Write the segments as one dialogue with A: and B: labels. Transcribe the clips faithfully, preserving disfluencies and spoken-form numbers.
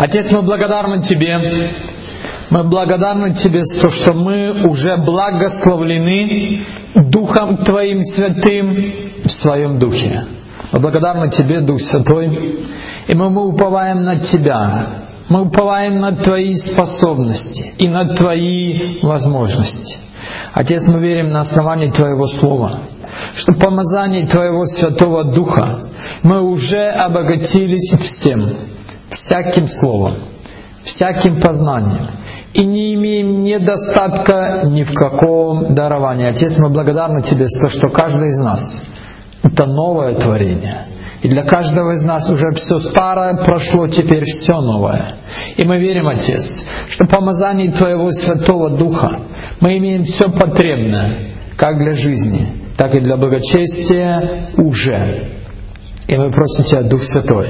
A: Отец, мы благодарны Тебе. Мы благодарны Тебе за то, что мы уже благословлены Духом Твоим Святым в Своем Духе. Мы благодарны Тебе, Дух Святой, и мы, мы уповаем на Тебя. Мы уповаем на Твои способности и на Твои возможности. Отец, мы верим на основании Твоего Слова, что помазание Твоего Святого Духа мы уже обогатились всем, всяким словом, всяким познанием, и не имеем недостатка ни в каком даровании. Отец, мы благодарны Тебе за то, что каждый из нас — это новое творение. И для каждого из нас уже все старое прошло, теперь все новое. И мы верим, Отец, что помазание Твоего Святого Духа мы имеем все потребное, как для жизни, так и для благочестия уже. И мы просим Тебя, Дух Святой,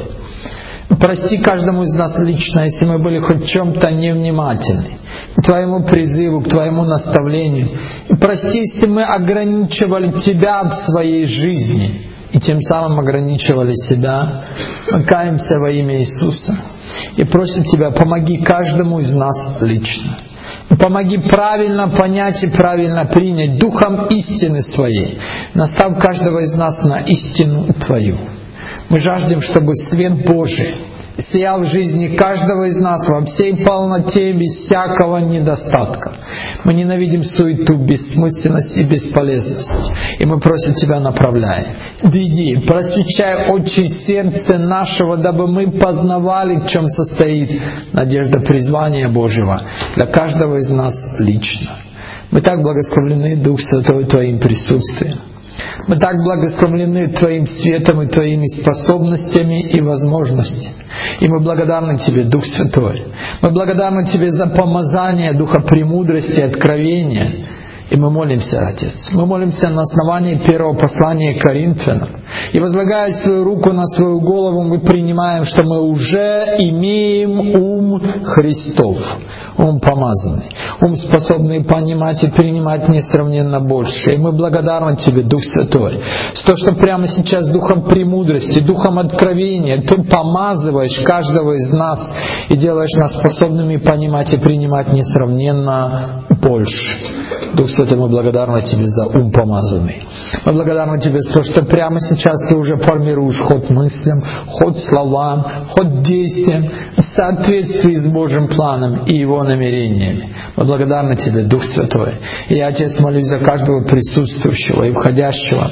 A: прости каждому из нас лично, если мы были хоть в чем-то невнимательны к Твоему призыву, к Твоему наставлению. И прости, если мы ограничивали Тебя в своей жизни и тем самым ограничивали себя. Мы каемся во имя Иисуса и просим Тебя, помоги каждому из нас лично. Помоги правильно понять и правильно принять Духом истины Своей. Настав каждого из нас на истину Твою. Мы жаждем, чтобы свет Божий сиял в жизни каждого из нас во всей полноте, без всякого недостатка. Мы ненавидим суету, бессмысленность и бесполезность. И мы просим Тебя, направляй, веди, просвещай очи сердца нашего, дабы мы познавали, в чем состоит надежда призвания Божьего для каждого из нас лично. Мы так благословлены, Дух Святой, Твоим присутствием. Мы так благословлены Твоим светом и Твоими способностями и возможностями. И мы благодарны Тебе, Дух Святой. Мы благодарны Тебе за помазание Духа премудрости и откровения. И мы молимся, Отец, мы молимся на основании первого послания к Коринфянам. И возлагая свою руку на свою голову, мы принимаем, что мы уже имеем ум Христов, ум помазанный, ум способный понимать и принимать несравненно больше. И мы благодарны Тебе, Дух Святой, за то, что прямо сейчас Духом премудрости, Духом откровения Ты помазываешь каждого из нас и делаешь нас способными понимать и принимать несравненно больше. Дух Святой, мы благодарны Тебе за ум помазанный. Мы благодарны Тебе за то, что прямо сейчас Ты уже формируешь ход мыслям, ход словам, ход действиям в соответствии с Божьим планом и Его намерениями. Мы благодарны Тебе, Дух Святой. И я, Отец, молюсь за каждого присутствующего и входящего.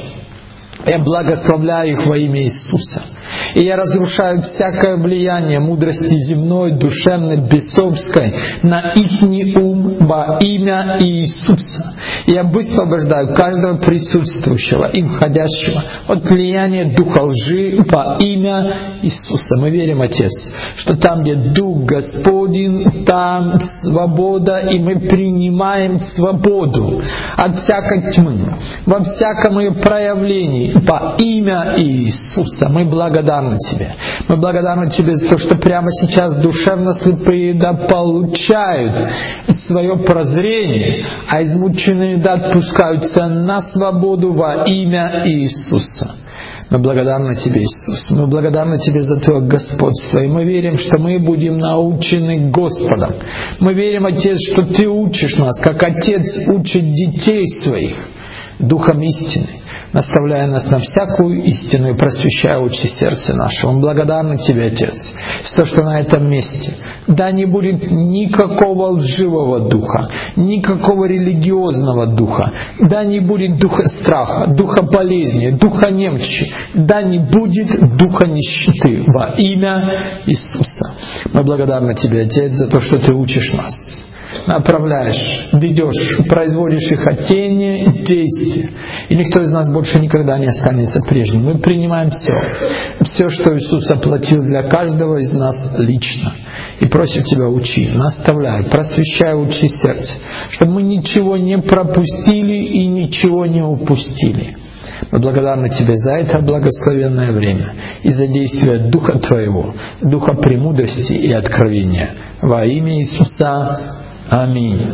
A: Я благословляю их во имя Иисуса. И я разрушаю всякое влияние мудрости земной, душевной, бесовской на ихний ум во имя Иисуса. И я высвобождаю каждого присутствующего и входящего от влияния духа лжи во имя Иисуса. Мы верим, Отец, что там, где Дух Господень, там свобода, и мы принимаем свободу от всякой тьмы, во всяком ее проявлении во имя Иисуса. Мы благодарны Тебе. Мы благодарны Тебе за то, что прямо сейчас душевно слепые да получают свое прозрение, а измученные да отпускаются на свободу во имя Иисуса. Мы благодарны Тебе, Иисус. Мы благодарны Тебе за Твое господство. И мы верим, что мы будем научены Господом. Мы верим, Отец, что Ты учишь нас, как Отец учит детей Своих Духом истины, наставляя нас на всякую истину и просвещая очи сердца нашего. Мы благодарны Тебе, Отец, за то, что на этом месте да не будет никакого лживого духа, никакого религиозного духа, да не будет духа страха, духа болезни, духа немчи, да не будет духа нищеты во имя Иисуса. Мы благодарны Тебе, Отец, за то, что Ты учишь нас, направляешь, ведешь, производишь их хотение и действия. И никто из нас больше никогда не останется прежним. Мы принимаем все, все, что Иисус оплатил для каждого из нас лично. И просим Тебя, учи, наставляй, просвещай, учи сердце, чтобы мы ничего не пропустили и ничего не упустили. Мы благодарны Тебе за это благословенное время и за действие Духа Твоего, Духа премудрости и откровения. Во имя Иисуса. Аминь.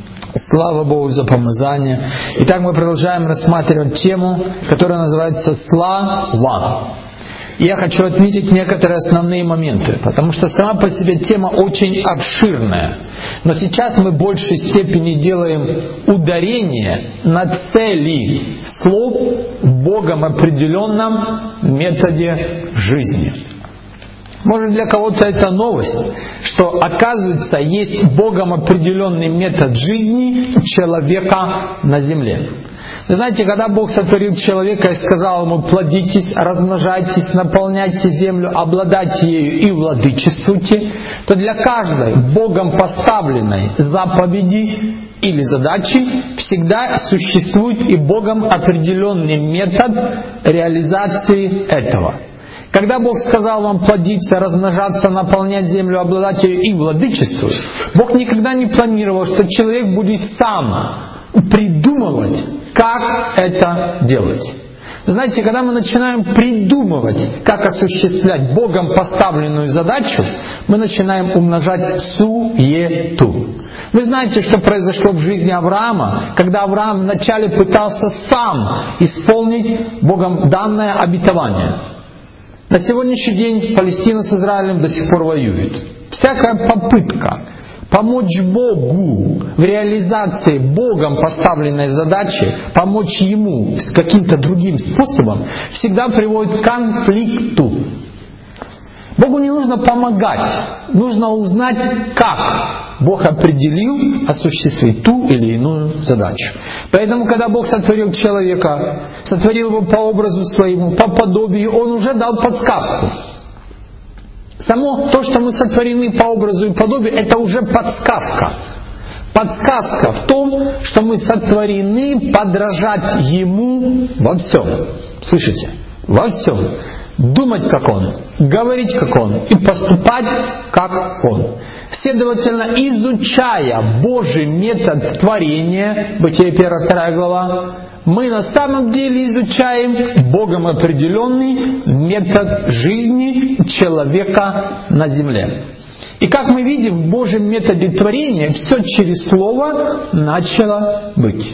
A: Слава Богу за помазание. Итак, мы продолжаем рассматривать тему, которая называется «Слава». Я хочу отметить некоторые основные моменты, потому что сама по себе тема очень обширная. Но сейчас мы в большей степени делаем ударение на цели слов в Богом определенном методе жизни. Может, для кого-то это новость, что, оказывается, есть Богом определенный метод жизни человека на земле. Вы знаете, когда Бог сотворил человека и сказал ему: плодитесь, размножайтесь, наполняйте землю, обладайте ею и владычествуйте, то для каждой Богом поставленной заповеди или задачи всегда существует и Богом определенный метод реализации этого. Когда Бог сказал вам плодиться, размножаться, наполнять землю, обладать ею и владычествовать, Бог никогда не планировал, что человек будет сам придумывать, как это делать. Знаете, когда мы начинаем придумывать, как осуществлять Богом поставленную задачу, мы начинаем умножать суету. Вы знаете, что произошло в жизни Авраама, когда Авраам вначале пытался сам исполнить Богом данное обетование. На сегодняшний день Палестина с Израилем до сих пор воюет. Всякая попытка помочь Богу в реализации Богом поставленной задачи, помочь Ему с каким-то другим способом, всегда приводит к конфликту. Богу не нужно помогать, нужно узнать, как Бог определил осуществить ту или иную задачу. Поэтому, когда Бог сотворил человека, сотворил его по образу своему, по подобию, Он уже дал подсказку. Само то, что мы сотворены по образу и подобию, это уже подсказка. Подсказка в том, что мы сотворены подражать Ему во всем. Слышите? Во всем. Думать, как Он, говорить, как Он, и поступать, как Он. Следовательно, изучая Божий метод творения, Бытие первая вторая глава, мы на самом деле изучаем Богом определенный метод жизни человека на земле. И как мы видим, в Божьем методе творения все через Слово начало быть.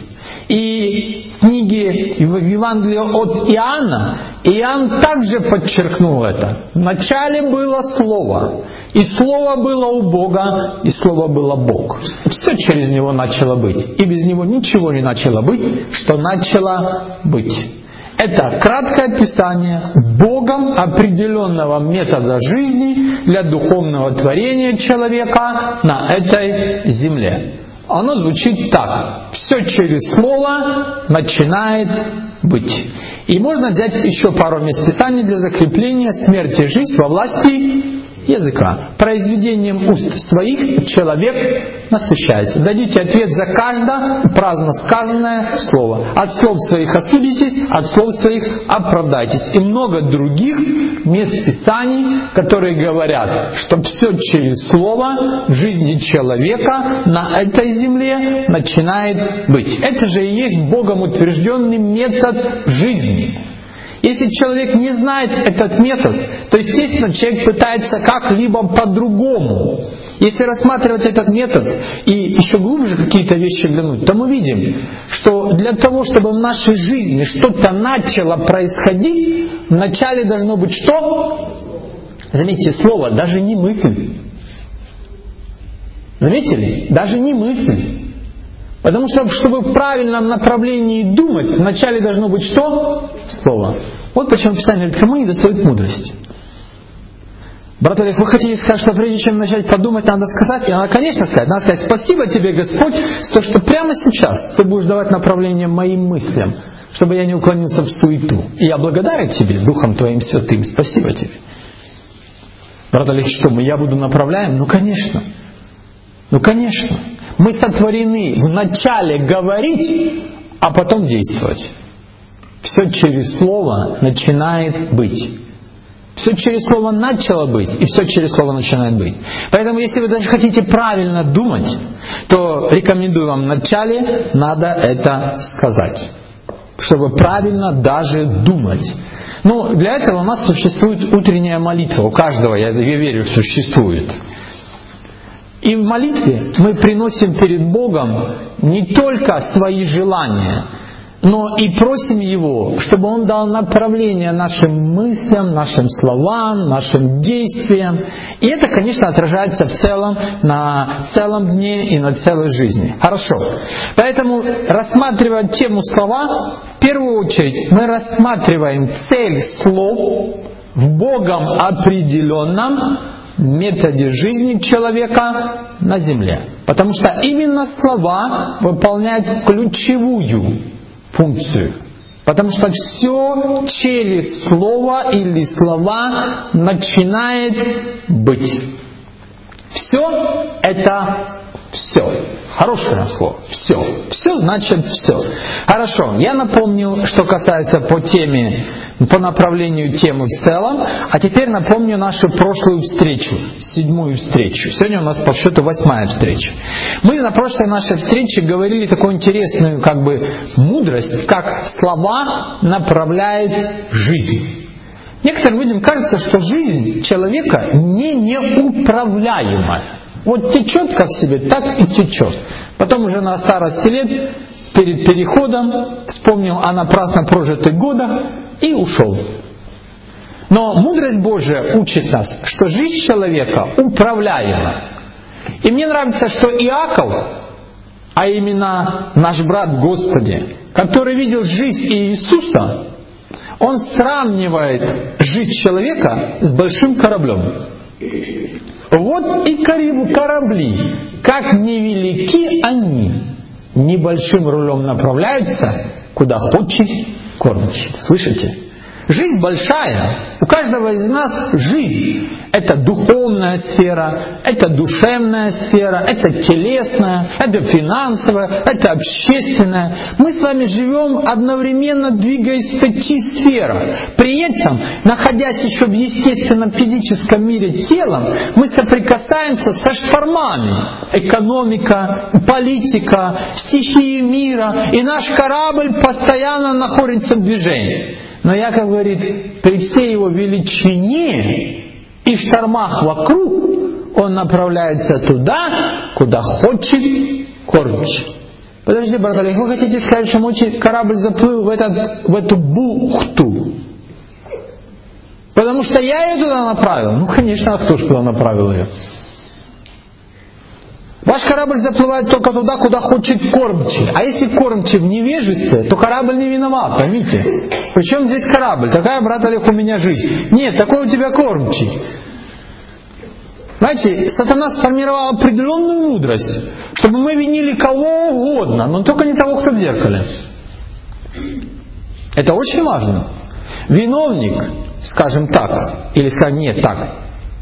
A: И в книге в Евангелии от Иоанна Иоанн также подчеркнул это. Вначале было Слово, и Слово было у Бога, и Слово было Бог. Все через Него начало быть, и без Него ничего не начало быть, что начало быть. Это краткое описание Богом определенного метода жизни для духовного творения человека на этой земле. Оно звучит так. Все через Слово начинает быть. И можно взять еще пару мест Писания для закрепления: смерть и жизнь во власти языка. Произведением уст своих человек насыщается. Дадите ответ за каждое праздно сказанное слово. От слов своих осудитесь, от слов своих оправдайтесь. И много других мест Писаний, которые говорят, что все через слово в жизни человека на этой земле начинает быть. Это же и есть Богом утвержденный метод жизни. Если человек не знает этот метод, то, естественно, человек пытается как-либо по-другому. Если рассматривать этот метод и еще глубже какие-то вещи глянуть, то мы видим, что для того, чтобы в нашей жизни что-то начало происходить, вначале должно быть что? Заметьте слово, даже не мысль. Заметили? Даже не мысль. Потому что, чтобы в правильном направлении думать, вначале должно быть что? Слово. Вот почему Писание говорит: кому не достает мудрости. Брат Олег, вы хотите сказать, что прежде чем начать подумать, надо сказать? И надо, конечно, сказать. Надо сказать: спасибо тебе, Господь, за то, что прямо сейчас ты будешь давать направление моим мыслям, чтобы я не уклонился в суету. И я благодарен тебе, Духом Твоим Святым. Спасибо тебе. Брат Олег, что мы, я буду направляем? Ну, конечно. Ну, конечно. Мы сотворены вначале говорить, а потом действовать. Все через Слово начинает быть. Все через Слово начало быть, и все через Слово начинает быть. Поэтому, если вы даже хотите правильно думать, то рекомендую вам вначале надо это сказать, чтобы правильно даже думать. Ну, для этого у нас существует утренняя молитва. У каждого, я верю, существует. И в молитве мы приносим перед Богом не только свои желания. но и просим Его, чтобы Он дал направление нашим мыслям, нашим словам, нашим действиям. И это, конечно, отражается в целом, на целом дне и на целой жизни. Хорошо. Поэтому, рассматривая тему слова, в первую очередь мы рассматриваем цель слов в Богом определенном методе жизни человека на земле. Потому что именно слова выполняют ключевую функцию. Потому что все через слово или слова начинает быть. Все это все. Хорошее слово. Все. Все значит все. Хорошо. Я напомнил, что касается по теме, по направлению темы в целом. А теперь напомню нашу прошлую встречу. Седьмую встречу. Сегодня у нас по счету восьмая встреча. Мы на прошлой нашей встрече говорили такую интересную как бы мудрость, как слова направляют жизнь. Некоторым людям кажется, что жизнь человека не неуправляемая. Вот течет как себе, так и течет. Потом уже на старости лет, перед переходом, вспомнил о напрасно прожитых годах и ушел. Но мудрость Божия учит нас, что жизнь человека управляема. И мне нравится, что Иаков, а именно наш брат в Господе, который видел жизнь Иисуса, он сравнивает жизнь человека с большим кораблем. Вот и корабли, как невелики они, небольшим рулем направляются, куда хочет кормчий. Слышите? Жизнь большая. У каждого из нас жизнь. Это духовная сфера, это душевная сфера, это телесная, это финансовая, это общественная. Мы с вами живем одновременно, двигаясь в пяти сферах. При этом, находясь еще в естественном физическом мире телом, мы соприкасаемся со штормами. Экономика, политика, стихии мира. И наш корабль постоянно находится в движении. Но Яков говорит, при всей его величине и штормах вокруг, он направляется туда, куда хочет кормчий. Подожди, брат Олег, вы хотите сказать, что мой корабль заплыл в, этот, в эту бухту? Потому что я ее туда направил? Ну, конечно, а кто же туда направил ее? Ваш корабль заплывает только туда, куда хочет кормчий. А если кормчий в невежестве, то корабль не виноват, поймите. Причем здесь корабль? Такая, брат Олег, у меня жизнь. Нет, такой у тебя кормчий. Знаете, сатана сформировал определенную мудрость, чтобы мы винили кого угодно, но только не того, кто в зеркале. Это очень важно. Виновник, скажем так, или скажем не так,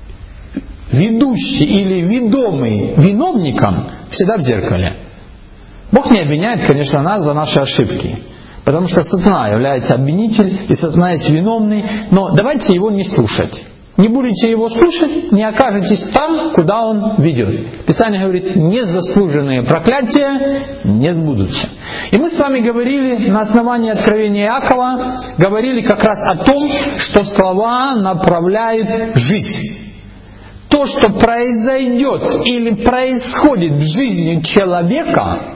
A: ведущий или ведомый виновником всегда в зеркале. Бог не обвиняет, конечно, нас за наши ошибки. Потому что сатана является обвинитель, и сатана есть виновный. Но давайте его не слушать. Не будете его слушать, не окажетесь там, куда он ведет. Писание говорит, незаслуженные проклятия не сбудутся. И мы с вами говорили на основании откровения Иакова, говорили как раз о том, что слова направляют жизнь. То, что произойдет или происходит в жизни человека,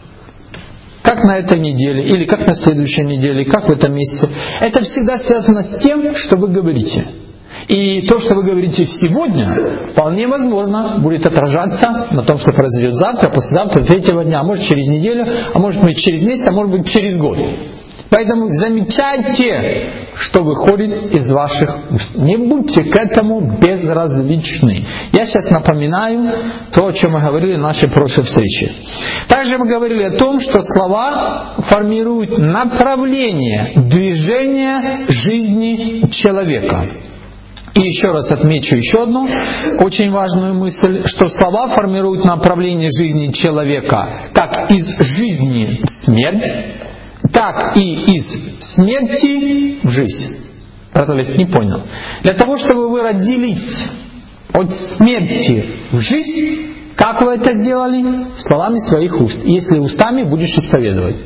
A: как на этой неделе, или как на следующей неделе, как в этом месяце, это всегда связано с тем, что вы говорите. И то, что вы говорите сегодня, вполне возможно будет отражаться на том, что произойдет завтра, послезавтра, третьего дня, а может через неделю, а может быть через месяц, а может быть через год. Поэтому замечайте, что выходит из ваших уст. Не будьте к этому безразличны. Я сейчас напоминаю то, о чем мы говорили в нашей прошлой встрече. Также мы говорили о том, что слова формируют направление движения жизни человека. И еще раз отмечу еще одну очень важную мысль, что слова формируют направление жизни человека как из жизни в смерть, так и из смерти в жизнь. Брат Олег, не понял. Для того, чтобы вы родились от смерти в жизнь, как вы это сделали? Словами своих уст. Если устами, будешь исповедовать.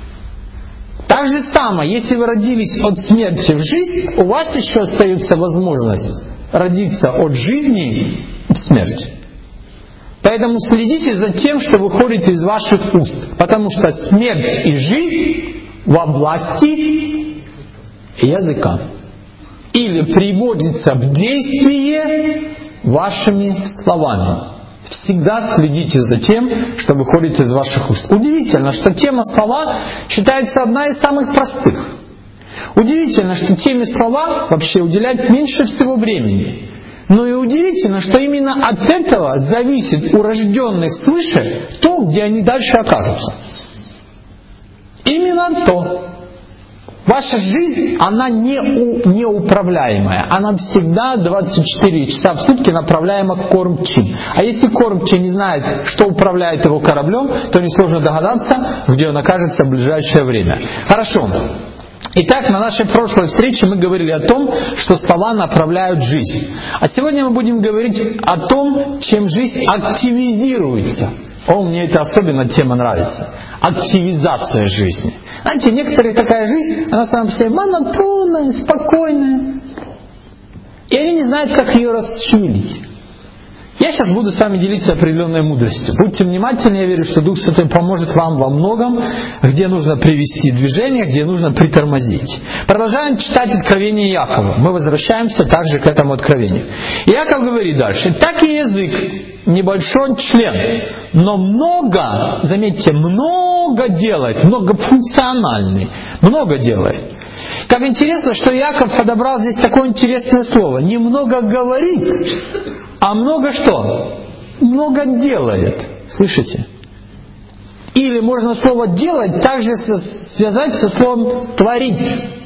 A: Так же самое, если вы родились от смерти в жизнь, у вас еще остается возможность родиться от жизни в смерть. Поэтому следите за тем, что выходит из ваших уст. Потому что смерть и жизнь во власти языка. Или приводится в действие вашими словами. Всегда следите за тем, что выходит из ваших уст. Удивительно, что тема слова считается одна из самых простых. Удивительно, что теме слова вообще уделяют меньше всего времени. Но и удивительно, что именно от этого зависит у рожденных свыше то, где они дальше окажутся. Именно то. Ваша жизнь, она не у, неуправляемая. Она всегда двадцать четыре часа в сутки направляема к кормчим. А если кормчий не знает, что управляет его кораблем, то несложно догадаться, где он окажется в ближайшее время. Хорошо. Итак, на нашей прошлой встрече мы говорили о том, что слова направляют жизнь. А сегодня мы будем говорить о том, чем жизнь активизируется. О, мне эта особенно тема нравится. Активизация жизни. Знаете, некоторые такая жизнь, она сама по себе монотонная, спокойная. И они не знают, как ее расшевелить. Я сейчас буду с вами делиться определенной мудростью. Будьте внимательны, я верю, что Дух Святой поможет вам во многом, где нужно привести движение, где нужно притормозить. Продолжаем читать Откровение Иакова. Мы возвращаемся также к этому откровению. Иаков говорит дальше. Так и язык, небольшой член, но много, заметьте, много делает, многофункциональный, много делает. Как интересно, что Иаков подобрал здесь такое интересное слово. Немного говорит, а много что? Много делает. Слышите? Или можно слово «делать» также связать со словом «творить».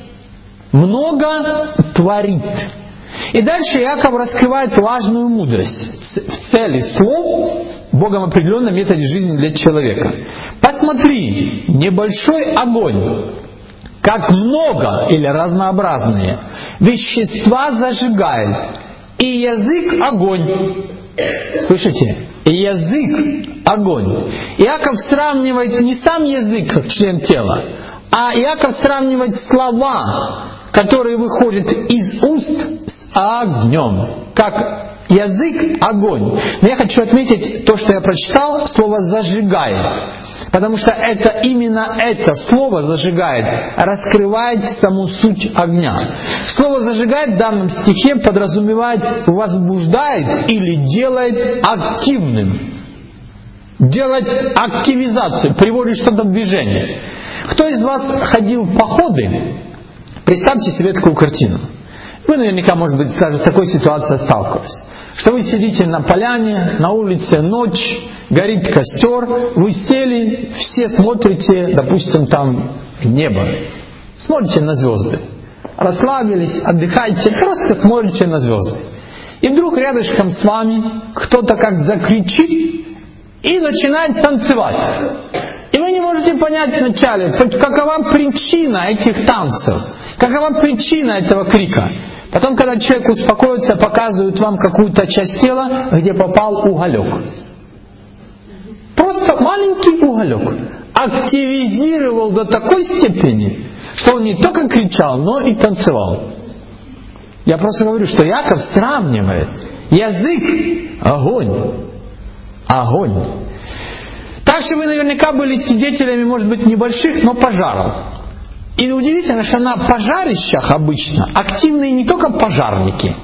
A: Много творит. И дальше Иаков раскрывает важную мудрость в цели слов, Богом определенном методе жизни для человека. Посмотри, небольшой огонь, как много или разнообразные вещества зажигает, и язык огонь. Слышите? И язык огонь. Иаков сравнивает не сам язык как член тела, а Иаков сравнивает слова, которые выходят из уст, с огнем. Как язык огонь. Но я хочу отметить то, что я прочитал, слово «зажигает». Потому что это именно это слово «зажигает» раскрывает саму суть огня. Слово «зажигает» в данном стихе подразумевает возбуждает или делает активным. Делает активизацию, приводит что-то в движение. Кто из вас ходил в походы? Представьте себе такую картину. Вы наверняка, может быть, даже с такой ситуацией сталкивались. Что вы сидите на поляне, на улице, ночь, горит костер, вы сели, все смотрите, допустим, там небо, смотрите на звезды, расслабились, отдыхаете, просто смотрите на звезды. И вдруг рядышком с вами кто-то как закричит и начинает танцевать. И вы не можете понять вначале, какова причина этих танцев, какова причина этого крика. Потом, когда человек успокоится, показывают вам какую-то часть тела, где попал уголек. Просто маленький уголек. Активизировал до такой степени, что он не только кричал, но и танцевал. Я просто говорю, что Иаков сравнивает язык — огонь. Огонь. Также вы наверняка были свидетелями, может быть, небольших, но пожаров. И удивительно, что на пожарищах обычно активные не только пожарники,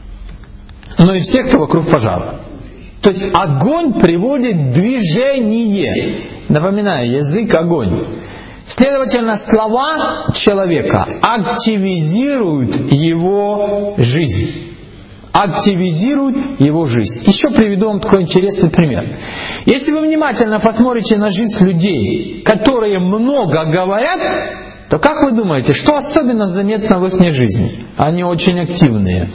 A: но и все, кто вокруг пожара. То есть огонь приводит в движение. Напоминаю, язык — огонь. Следовательно, слова человека активизируют его жизнь. Активизируют его жизнь. Еще приведу вам такой интересный пример. Если вы внимательно посмотрите на жизнь людей, которые много говорят, то как вы думаете, что особенно заметно в их жизни? Они очень активные.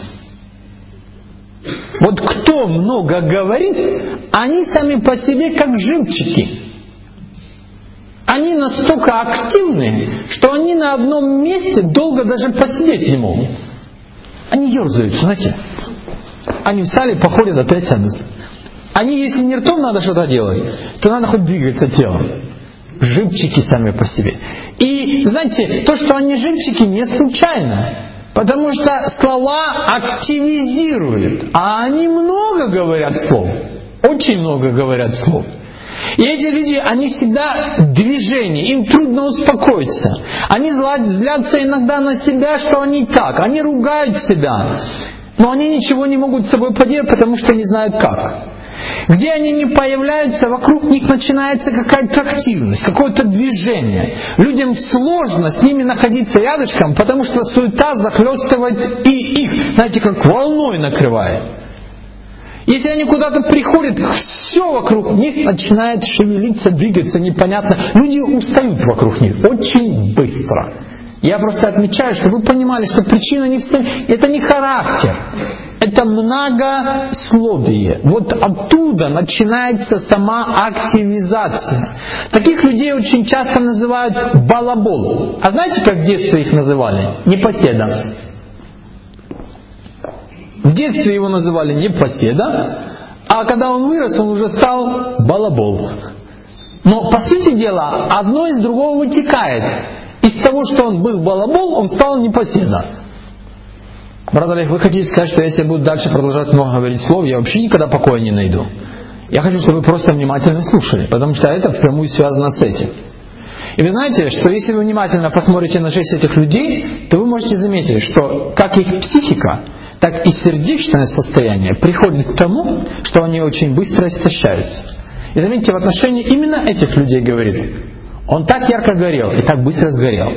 A: Вот кто много говорит, они сами по себе как живчики. Они настолько активны, что они на одном месте долго даже посидеть не могут. Они ерзают, знаете. Они встали, походят, опять сядут. Они, если не ртом надо что-то делать, то надо хоть двигаться телом. Живчики сами по себе. И, знаете, то, что они живчики, не случайно. Потому что слова активизируют. А они много говорят слов. Очень много говорят слов. И эти люди, они всегда в движении, им трудно успокоиться. Они злятся иногда на себя, что они так, они ругают себя. Но они ничего не могут с собой поделать, потому что не знают как. Где они не появляются, вокруг них начинается какая-то активность, какое-то движение. Людям сложно с ними находиться рядышком, потому что суета захлестывает и их, знаете, как волной накрывает. Если они куда-то приходят, все вокруг них начинает шевелиться, двигаться непонятно. Люди устают вокруг них очень быстро. Я просто отмечаю, чтобы вы понимали, что причина не в том, это не характер, это многословие. Вот оттуда начинается сама активизация. Таких людей очень часто называют балабол. А знаете, как в детстве их называли? Непоседа. В детстве его называли непоседа, а когда он вырос, он уже стал балабол. Но по сути дела, одно из другого вытекает. Из того, что он был балабол, он стал непоседа. Брат Олег, вы хотите сказать, что если я буду дальше продолжать много говорить слов, я вообще никогда покоя не найду? Я хочу, чтобы вы просто внимательно слушали, потому что это впрямую связано с этим. И вы знаете, что если вы внимательно посмотрите на жизнь этих людей, то вы можете заметить, что как их психика, так и сердечное состояние приходит к тому, что они очень быстро истощаются. И заметьте, в отношении именно этих людей говорит: он так ярко горел и так быстро сгорел.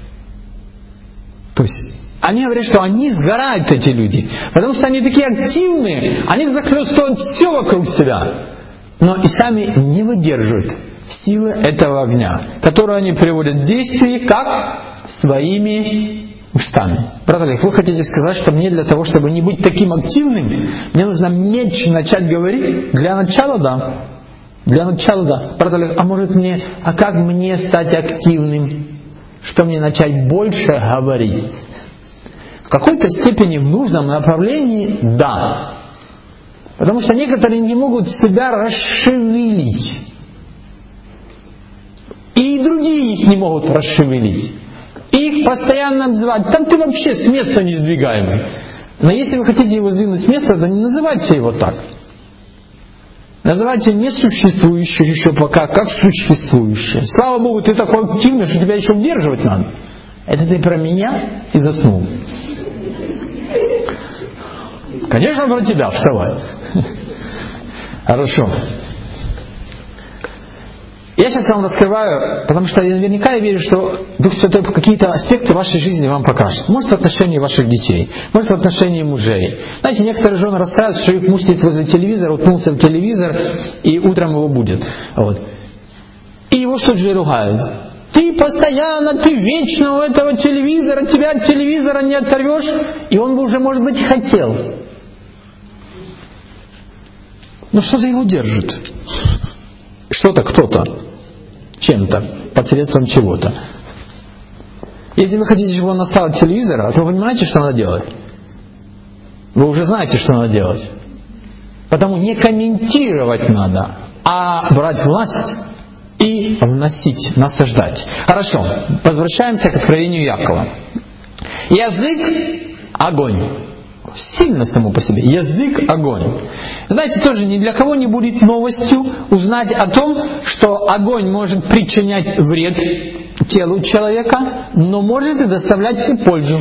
A: То есть они говорят, что они сгорают, эти люди, потому что они такие активные, они захлестывают все вокруг себя, но и сами не выдерживают силы этого огня, которую они приводят в действие как своими устами. Брат Олег, вы хотите сказать, что мне для того, чтобы не быть таким активным, мне нужно меньше начать говорить? Для начала да. Для начала да. Брат Олег, а может мне, а как мне стать активным? Что мне начать больше говорить? В какой-то степени в нужном направлении да. Потому что некоторые не могут себя расшевелить. И другие их не могут расшевелить. И их постоянно обзывают: там ты вообще с места не сдвигаемый. Но если вы хотите его сдвинуть с места, то не называйте его так. Называйте несуществующих еще пока как существующее. Слава Богу, ты такой активный, что тебя еще удерживать надо. Это ты про меня и заснул. Конечно, про тебя, вставай. Хорошо. Я сейчас вам раскрываю, потому что я наверняка я верю, что Дух Святой какие-то аспекты вашей жизни вам покажет. Может, в отношении ваших детей, может, в отношении мужей. Знаете, некоторые жены расстраиваются, что их муж сидит возле телевизора, уткнулся в телевизор, и утром его будет. Вот. И его что же ругают? Ты постоянно, ты вечно у этого телевизора, тебя от телевизора не оторвешь. И он бы уже, может быть, хотел. Но что-то его держит. Что-то, кто-то, чем-то, посредством чего-то. Если вы хотите, чтобы он отстал от телевизора, то вы понимаете, что надо делать? Вы уже знаете, что надо делать. Потому не комментировать надо, а брать власть и вносить, насаждать. Хорошо, возвращаемся к откровению Якова. Язык – огонь. Сильно само по себе. Язык – огонь. Знаете, тоже ни для кого не будет новостью узнать о том, что огонь может причинять вред телу человека, но может и доставлять ему пользу.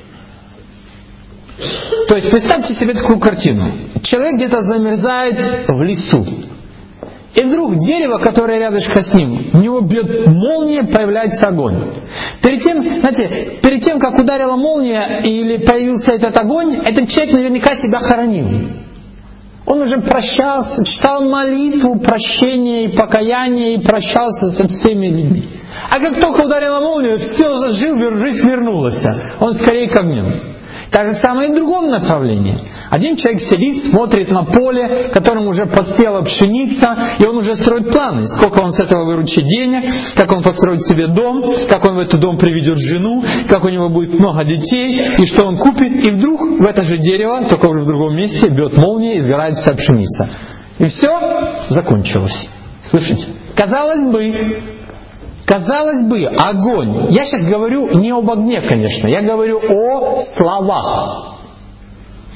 A: То есть представьте себе такую картину. Человек где-то замерзает в лесу. И вдруг дерево, которое рядышком с ним, в него бьет молния, появляется огонь. Перед тем, знаете, перед тем, как ударила молния или появился этот огонь, этот человек наверняка себя хоронил. Он уже прощался, читал молитву, прощения и покаяния, и прощался со всеми людьми. А как только ударила молния, все зажил, жизнь вернулась. Он скорее к огню. Так же самое и в другом направлении. Один человек сидит, смотрит на поле, которым уже поспела пшеница, и он уже строит планы, сколько он с этого выручит денег, как он построит себе дом, как он в этот дом приведет жену, как у него будет много детей, и что он купит. И вдруг в это же дерево, только уже в другом месте, бьет молния и сгорает вся пшеница. И все закончилось. Слышите? Казалось бы, Казалось бы, огонь. Я сейчас говорю не об огне, конечно. Я говорю о словах.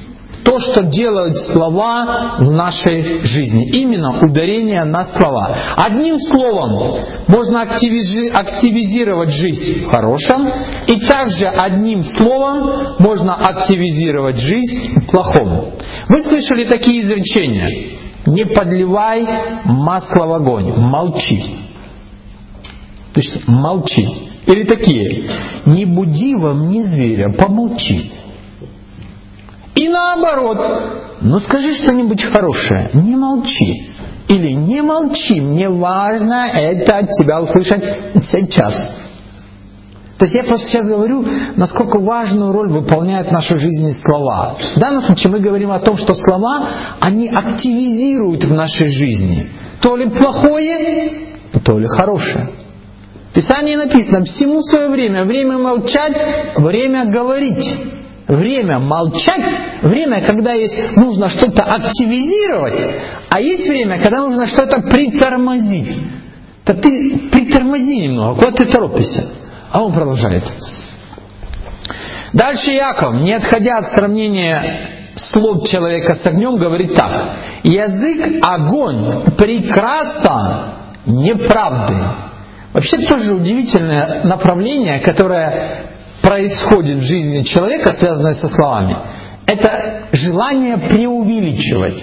A: то, что делают слова в нашей жизни. Именно ударение на слова. Одним словом можно активизировать жизнь в хорошем, и также одним словом можно активизировать жизнь в плохом. Вы слышали такие изречения: не подливай масло в огонь, молчи. То есть молчи. Или такие: не буди во мне зверя, помолчи. И наоборот: ну скажи что-нибудь хорошее, не молчи. Или не молчи, мне важно это от тебя услышать сейчас. То есть я просто сейчас говорю, насколько важную роль выполняют в нашей жизни слова. В данном случае мы говорим о том, что слова, они активизируют в нашей жизни то ли плохое, то ли хорошее. В Писании написано: всему свое время, время молчать, время говорить. Время молчать, время, когда есть, нужно что-то активизировать, а есть время, когда нужно что-то притормозить. Да ты притормози немного, куда ты торопишься? А он продолжает. Дальше Иаков, не отходя от сравнения слов человека с огнем, говорит так: язык — огонь, прекраса неправды. Вообще тоже удивительное направление, которое происходит в жизни человека, связанное со словами. Это желание преувеличивать.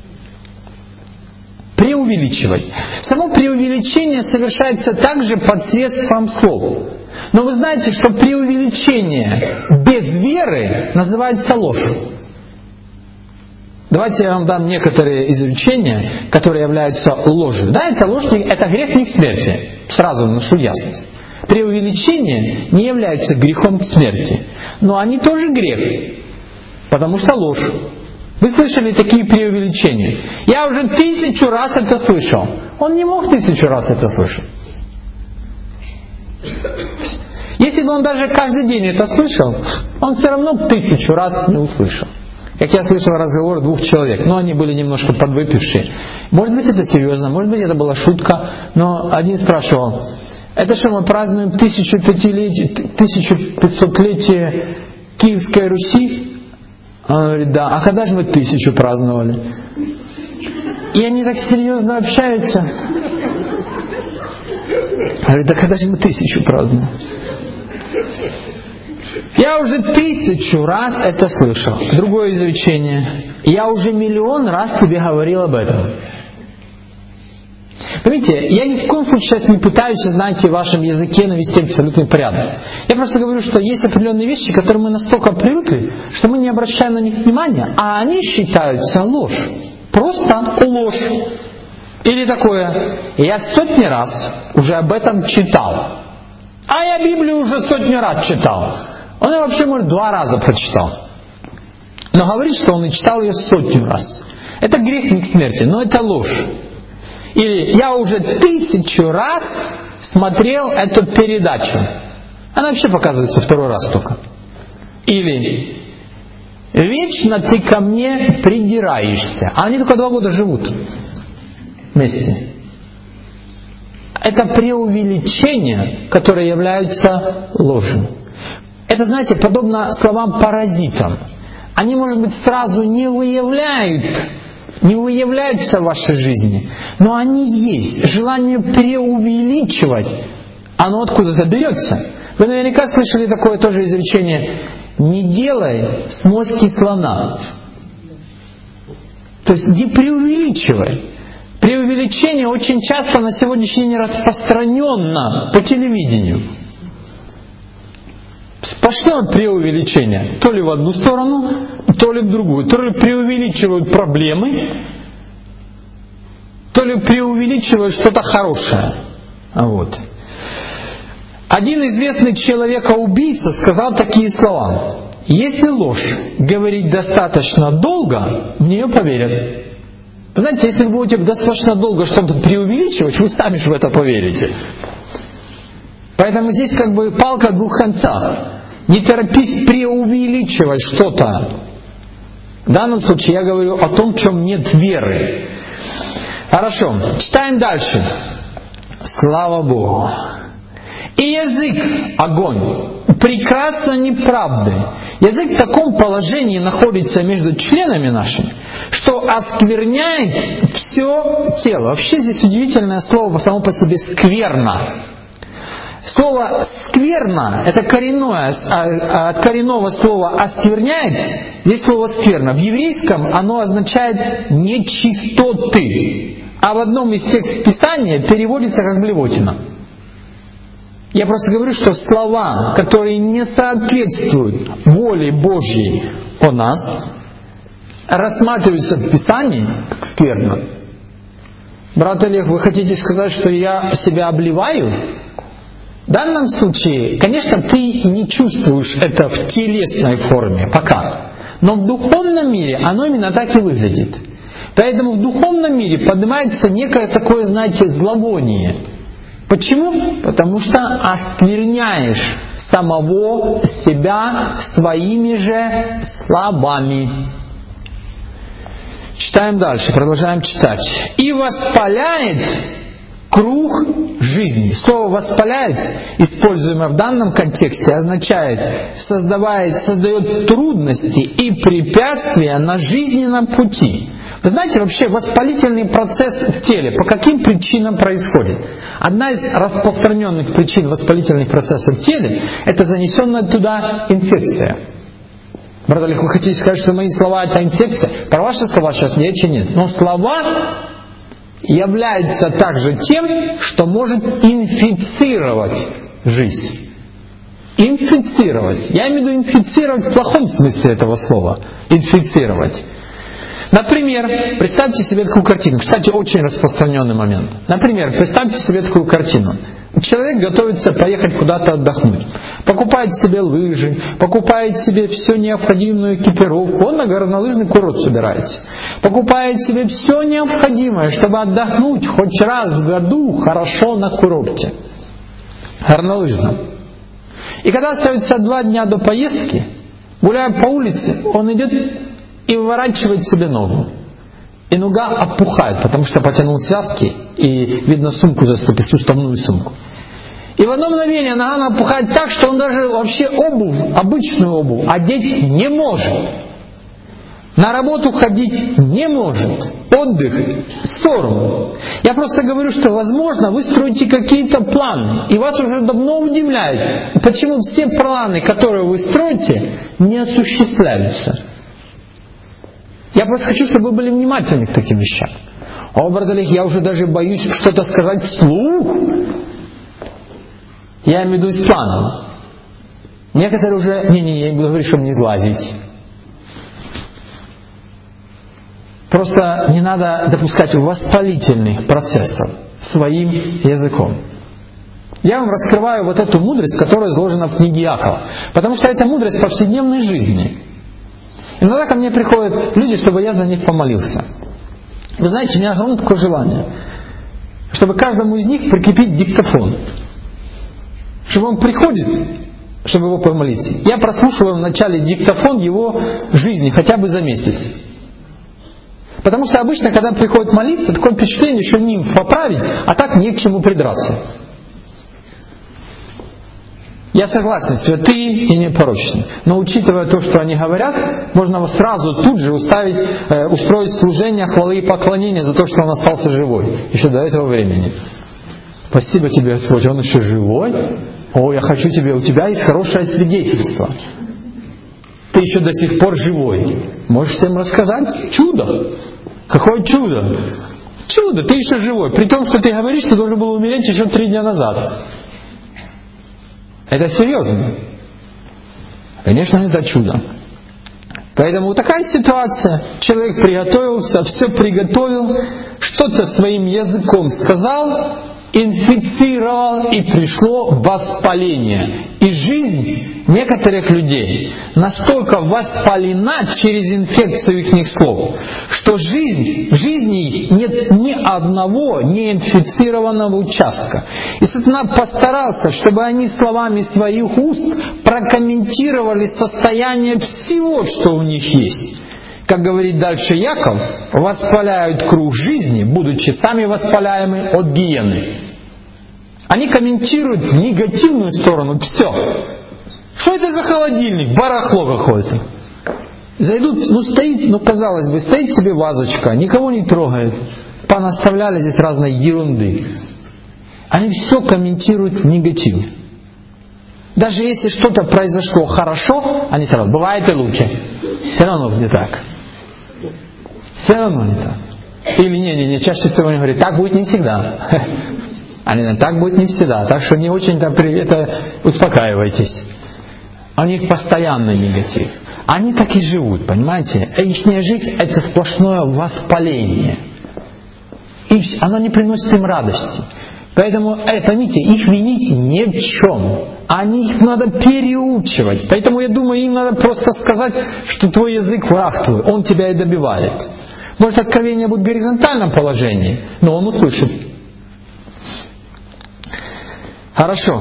A: Преувеличивать. Само преувеличение совершается также посредством слов. Но вы знаете, что преувеличение без веры называется ложь. Давайте я вам дам некоторые изречения, которые являются ложью. Да, это ложь, это грех не к смерти. Сразу вношу ясность. Преувеличения не являются грехом к смерти. Но они тоже грех, потому что ложь. Вы слышали такие преувеличения? Я уже тысячу раз это слышал. Он не мог тысячу раз это слышать. Если бы он даже каждый день это слышал, он все равно тысячу раз не услышал. Как я слышал разговор двух человек, но они были немножко подвыпившие. Может быть, это серьезно, может быть, это была шутка, но один спрашивал: это что, мы празднуем тысяча пятисотлетие Киевской Руси? Он говорит: да. А когда же мы тысячу праздновали? И они так серьезно общаются. Говорит: да когда же мы тысячу празднуем? Я уже тысячу раз это слышал. Другое изречение: я уже миллион раз тебе говорил об этом. Понимаете, я ни в коем случае сейчас не пытаюсь, знаете, в вашем языке навести абсолютный порядок. Я просто говорю, что есть определенные вещи, к которым мы настолько привыкли, что мы не обращаем на них внимания, а они считаются ложь. Просто ложь. Или такое: я сотни раз уже об этом читал. А я Библию уже сотню раз читал. Он ее вообще, может, два раза прочитал. Но говорит, что он и читал ее сотню раз. Это грех не к смерти, но это ложь. Или я уже тысячу раз смотрел эту передачу. Она вообще показывается второй раз только. Или вечно ты ко мне придираешься. А они только два года живут вместе. Это преувеличения, которые являются ложью. Это, знаете, подобно словам-паразитам. Они, может быть, сразу не выявляют, не выявляются в вашей жизни, но они есть. Желание преувеличивать, оно откуда-то берется. Вы наверняка слышали такое тоже изречение: не делай с моськи слона. То есть не преувеличивай. Преувеличение очень часто на сегодняшний день распространенно по телевидению. Сплошное преувеличение. То ли в одну сторону, то ли в другую. То ли преувеличивают проблемы, то ли преувеличивают что-то хорошее. Вот. Один известный человека-убийца сказал такие слова: если ложь говорить достаточно долго, в нее поверят. Вы знаете, если вы будете достаточно долго что-то преувеличивать, вы сами же в это поверите. Поэтому здесь как бы палка о двух концах. Не торопись преувеличивать что-то. В данном случае я говорю о том, в чем нет веры. Хорошо, читаем дальше. Слава Богу. И язык — огонь, прекрасно неправды. Язык в таком положении находится между членами нашими, что оскверняет все тело. Вообще здесь удивительное слово само по себе «скверно». Слово «скверно» — это коренное, от коренного слова «оскверняет», здесь слово «скверно». В еврейском оно означает «нечистоты», а в одном из текстов Писания переводится как «блевотина». Я просто говорю, что слова, которые не соответствуют воле Божьей о нас, рассматриваются в Писании как скверно. Брат Олег, вы хотите сказать, что я себя обливаю? В данном случае, конечно, ты не чувствуешь это в телесной форме пока, но в духовном мире оно именно так и выглядит. Поэтому в духовном мире поднимается некое такое, знаете, зловоние. Почему? Потому что оскверняешь самого себя своими же словами. Читаем дальше, продолжаем читать. «И воспаляет круг жизни». Слово «воспаляет», используемое в данном контексте, означает создавает, создает трудности и препятствия на жизненном пути. Вы знаете, вообще воспалительный процесс в теле по каким причинам происходит? Одна из распространенных причин воспалительных процессов в теле – это занесенная туда инфекция. Брат Олег, вы хотите сказать, что мои слова – это инфекция? Про ваши слова сейчас речи нет. Но слова являются также тем, что может инфицировать жизнь. Инфицировать. Я имею в виду инфицировать в плохом смысле этого слова. Инфицировать. Например, представьте себе такую картину. Кстати, очень распространенный момент. Например, представьте себе такую картину. Человек готовится поехать куда-то отдохнуть. Покупает себе лыжи, покупает себе всю необходимую экипировку. Он на горнолыжный курорт собирается. Покупает себе все необходимое, чтобы отдохнуть хоть раз в году хорошо на курорте. Горнолыжном. И когда остается два дня до поездки, гуляя по улице, он идет и выворачивает себе ногу. И нога опухает, потому что потянул связки, и видно сумку заступит, суставную сумку. И в одно мгновение нога опухает так, что он даже вообще обувь, обычную обувь, одеть не может. На работу ходить не может. Отдых сорван. Я просто говорю, что возможно вы строите какие-то планы, и вас уже давно удивляет, почему все планы, которые вы строите, не осуществляются. Я просто хочу, чтобы вы были внимательны к таким вещам. О, брат Олег, я уже даже боюсь что-то сказать вслух. Я имею в виду из планов. Некоторые уже, не-не, я им буду говорить, чтобы не сглазить. Просто не надо допускать воспалительных процессов своим языком. Я вам раскрываю вот эту мудрость, которая изложена в книге Иакова. Потому что это мудрость повседневной жизни. Иногда ко мне приходят люди, чтобы я за них помолился. Вы знаете, у меня огромное такое желание, чтобы каждому из них прикрепить диктофон. Чтобы он приходит, чтобы его помолиться. Я прослушиваю в начале диктофон его жизни, хотя бы за месяц. Потому что обычно, когда приходит молиться, такое впечатление, что нимф поправить, а так не к чему придраться. Я согласен, святые и непорочные. Но учитывая то, что они говорят, можно сразу тут же уставить, э, устроить служение, хвалы и поклонения за то, что он остался живой. Еще до этого времени. Спасибо тебе, Господь, он еще живой? О, я хочу тебе, у тебя есть хорошее свидетельство. Ты еще до сих пор живой. Можешь всем рассказать? Чудо! Какое чудо! Чудо, ты еще живой. При том, что ты говоришь, что должен был умереть еще три дня назад. Это серьезно. Конечно, это чудо. Поэтому вот такая ситуация. Человек приготовился, все приготовил, что-то своим языком сказал, инфицировал, и пришло воспаление. И жизнь некоторых людей настолько воспалена через инфекцию их слов, что жизнь, в жизни их нет ни одного неинфицированного участка. И сатана постарался, чтобы они словами своих уст прокомментировали состояние всего, что у них есть. Как говорит дальше Яков, воспаляют круг жизни, будучи сами воспаляемы от гиены. Они комментируют негативную сторону, все. Что это за холодильник? Барахло какое-то. Зайдут, ну стоит, ну казалось бы, стоит себе вазочка, никого не трогает. Понаставляли здесь разной ерунды. Они все комментируют негатив. Даже если что-то произошло хорошо, они сразу, бывает и лучше. Все равно не так. Все равно не так. Или не-не-не, чаще всего они говорят, так будет не всегда. Они говорят, так будет не всегда. Так что не очень-то это успокаивайтесь. У них постоянный негатив. Они так и живут, понимаете? Их жизнь — это сплошное воспаление. И оно не приносит им радости. Поэтому, поймите, их винить ни в чем. Они их надо переучивать. Поэтому я думаю, им надо просто сказать, что твой язык враг твой, он тебя и добивает. Может, откровение будет в горизонтальном положении, но он услышит. Хорошо.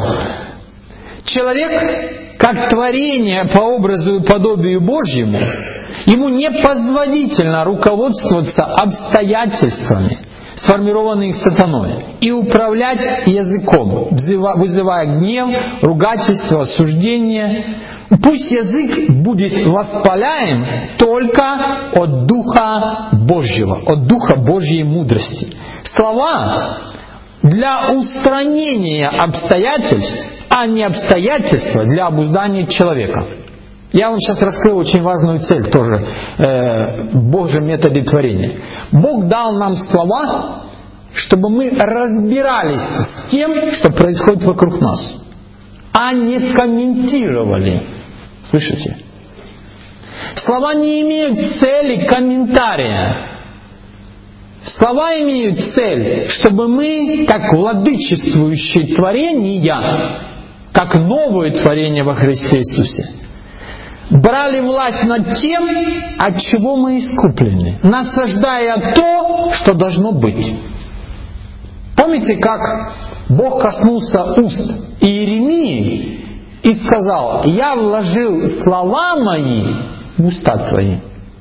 A: Человек, как творение по образу и подобию Божьему, ему непозволительно руководствоваться обстоятельствами, сформированные сатаной, и управлять языком, вызывая гнев, ругательство, осуждение. Пусть язык будет воспаляем только от Духа Божьего, от Духа Божьей мудрости. Слова для устранения обстоятельств, а не обстоятельства для обуздания человека. Я вам сейчас раскрою очень важную цель тоже э, в Божьем методе творения. Бог дал нам слова, чтобы мы разбирались с тем, что происходит вокруг нас, а не комментировали. Слышите? Слова не имеют цели комментария. Слова имеют цель, чтобы мы, как владычествующие творения, как новое творение во Христе Иисусе, брали власть над тем, от чего мы искуплены, насаждая то, что должно быть. Помните, как Бог коснулся уст Иеремии и сказал: «Я вложил слова мои в уста твои».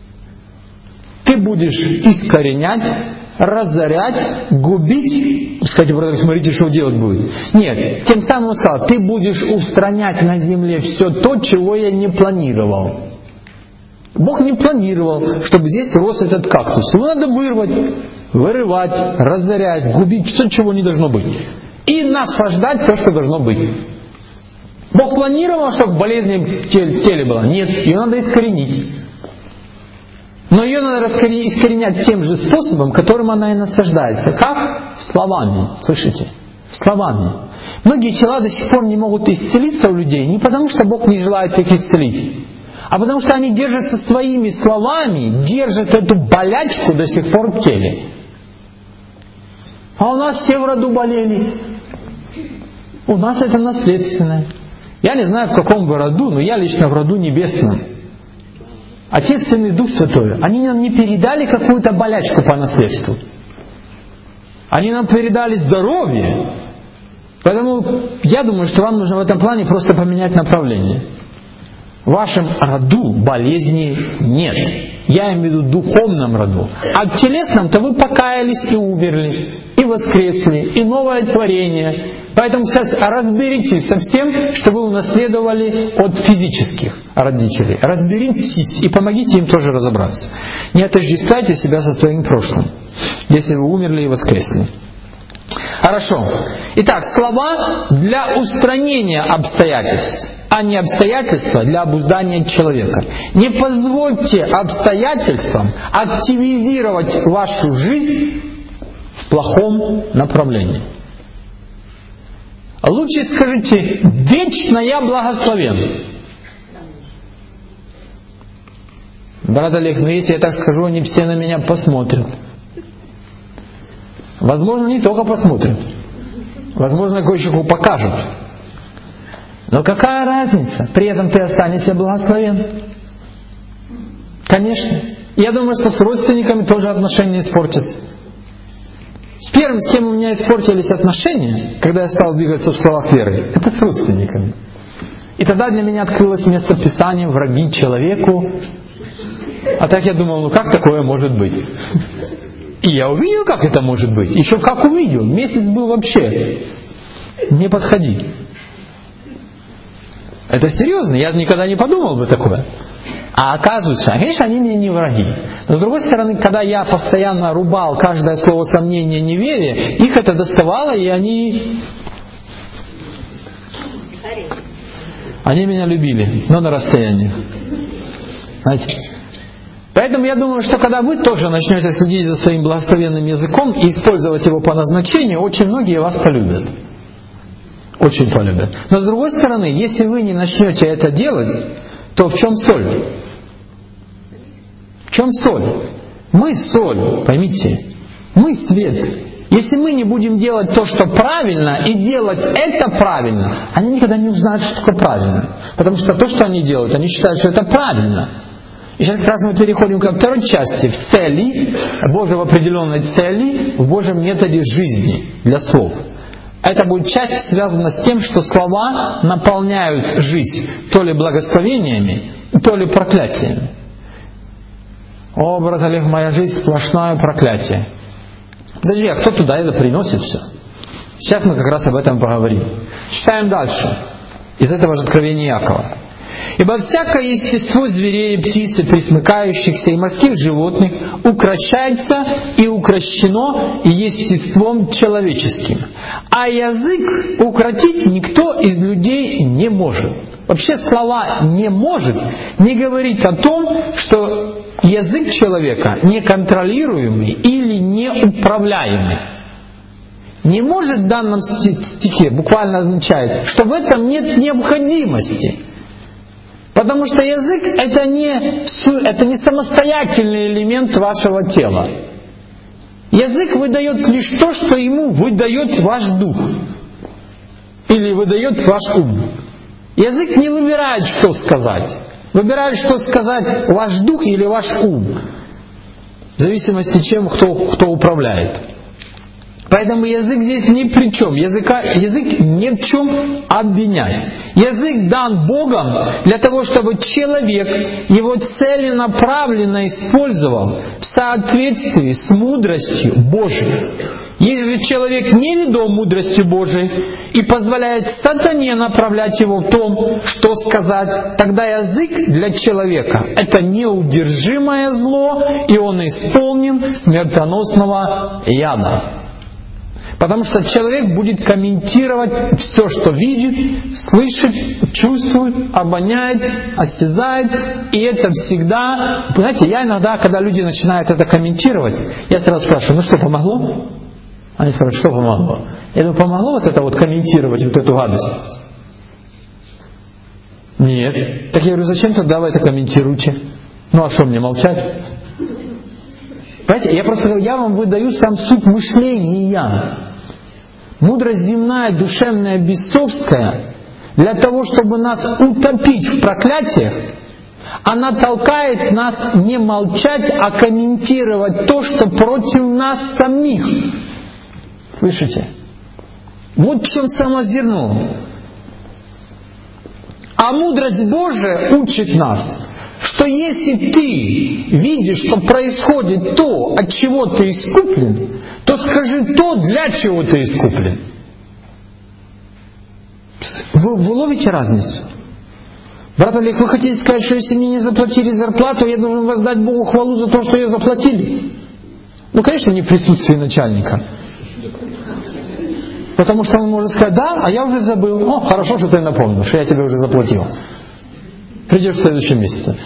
A: Ты будешь искоренять, разорять, губить. Сказать, братья, смотрите, что делать будет. Нет, тем самым он сказал: ты будешь устранять на земле все то, чего я не планировал. Бог не планировал, чтобы здесь рос этот кактус. Его надо вырвать, вырывать, разорять, губить все, чего не должно быть. И насаждать то, что должно быть. Бог планировал, чтобы болезнь в теле, в теле была? Нет, ее надо искоренить. Но ее надо искоренять тем же способом, которым она и насаждается. Как? Словами. Слышите? Словами. Многие тела до сих пор не могут исцелиться у людей не потому, что Бог не желает их исцелить, а потому что они держатся своими словами, держат эту болячку до сих пор в теле. А у нас все в роду болели. У нас это наследственное. Я не знаю, в каком вы роду, но я лично в роду небесном. Отец, Сын и Дух Святой, они нам не передали какую-то болячку по наследству. Они нам передали здоровье. Поэтому я думаю, что вам нужно в этом плане просто поменять направление. В вашем роду болезни нет. Я имею в виду в духовном роду. А в телесном-то вы покаялись и умерли, и воскресли, и новое творение. Поэтому сейчас разберитесь со всем, что вы унаследовали от физических родителей. Разберитесь и помогите им тоже разобраться. Не отождествляйте себя со своим прошлым, если вы умерли и воскресли. Хорошо. Итак, слова для устранения обстоятельств, а не обстоятельства для обуздания человека. Не позвольте обстоятельствам активизировать вашу жизнь в плохом направлении. Лучше скажите: «Вечно я благословен». Брат Олег, ну если я так скажу, они все на меня посмотрят. Возможно, не только посмотрят. Возможно, кое-что покажут. Но какая разница? При этом ты останешься благословен. Конечно. Я думаю, что с родственниками тоже отношения испортятся. С первым, с кем у меня испортились отношения, когда я стал двигаться в словах веры, это с родственниками. И тогда для меня открылось место Писания «Враги человеку». А так я думал, ну как такое может быть? И я увидел, как это может быть. Еще как увидел. Месяц был вообще. Не подходи. Это серьезно, я никогда не подумал бы такое. А оказывается, конечно, они мне не враги. Но с другой стороны, когда я постоянно рубал каждое слово сомнения, неверия, их это доставало, и они... Они меня любили, но на расстоянии. Знаете? Поэтому я думаю, что когда вы тоже начнете следить за своим благословенным языком и использовать его по назначению, очень многие вас полюбят. Очень полюбят. Но с другой стороны, если вы не начнете это делать, то в чем соль? В чем соль? Мы соль, поймите. Мы свет. Если мы не будем делать то, что правильно, и делать это правильно, они никогда не узнают, что такое правильно. Потому что то, что они делают, они считают, что это правильно. И сейчас как раз мы переходим ко второй части, в цели, Божьей в определенной цели, в Божьем методе жизни для слов. Это будет часть, связана с тем, что слова наполняют жизнь то ли благословениями, то ли проклятиями. О, брат Олег, моя жизнь сплошное проклятие. Подожди, а кто туда это приносит все? Сейчас мы как раз об этом поговорим. Читаем дальше. Из этого же откровения Иакова. «Ибо всякое естество зверей, птиц, и пресмыкающихся, и морских животных укращается и укращено естеством человеческим. А язык укротить никто из людей не может». Вообще слова «не может» не говорит о том, что язык человека неконтролируемый или неуправляемый. «Не может» в данном стихе буквально означает, что в этом нет необходимости. Потому что язык это не, это не самостоятельный элемент вашего тела. Язык выдает лишь то, что ему выдает ваш дух. Или выдает ваш ум. Язык не выбирает, что сказать. Выбирает, что сказать ваш дух или ваш ум. В зависимости от чем, кто, кто управляет. Поэтому язык здесь ни при чем. Языка, язык ни в чем обвинять. Язык дан Богом для того, чтобы человек его целенаправленно использовал в соответствии с мудростью Божией. Если же человек не ведом мудростью Божией и позволяет сатане направлять его в том, что сказать, тогда язык для человека — это неудержимое зло, и он исполнен смертоносного яда. Потому что человек будет комментировать все, что видит, слышит, чувствует, обоняет, осязает. И это всегда... Знаете, я иногда, когда люди начинают это комментировать, я сразу спрашиваю, ну что, помогло? Они спрашивают, что помогло? Я думаю, помогло вот это вот комментировать, вот эту гадость? Нет. Так я говорю, зачем тогда вы это комментируете? Ну а что, мне молчать? Понимаете, я просто я вам выдаю сам суть мышления. Мудрость земная, душевная, бесовская, для того, чтобы нас утопить в проклятиях, она толкает нас не молчать, а комментировать то, что против нас самих. Слышите? Вот в чем само зерно. А мудрость Божия учит нас, что если ты видишь, что происходит то, от чего ты искуплен, то скажи то, для чего ты искуплен. Вы, вы ловите разницу? Брат Олег, вы хотите сказать, что если мне не заплатили зарплату, я должен воздать Богу хвалу за то, что ее заплатили? Ну, конечно, не в присутствии начальника. Потому что он может сказать, да, а я уже забыл. О, хорошо, что ты напомнил, что я тебе уже заплатил. Придешь в следующем месяце.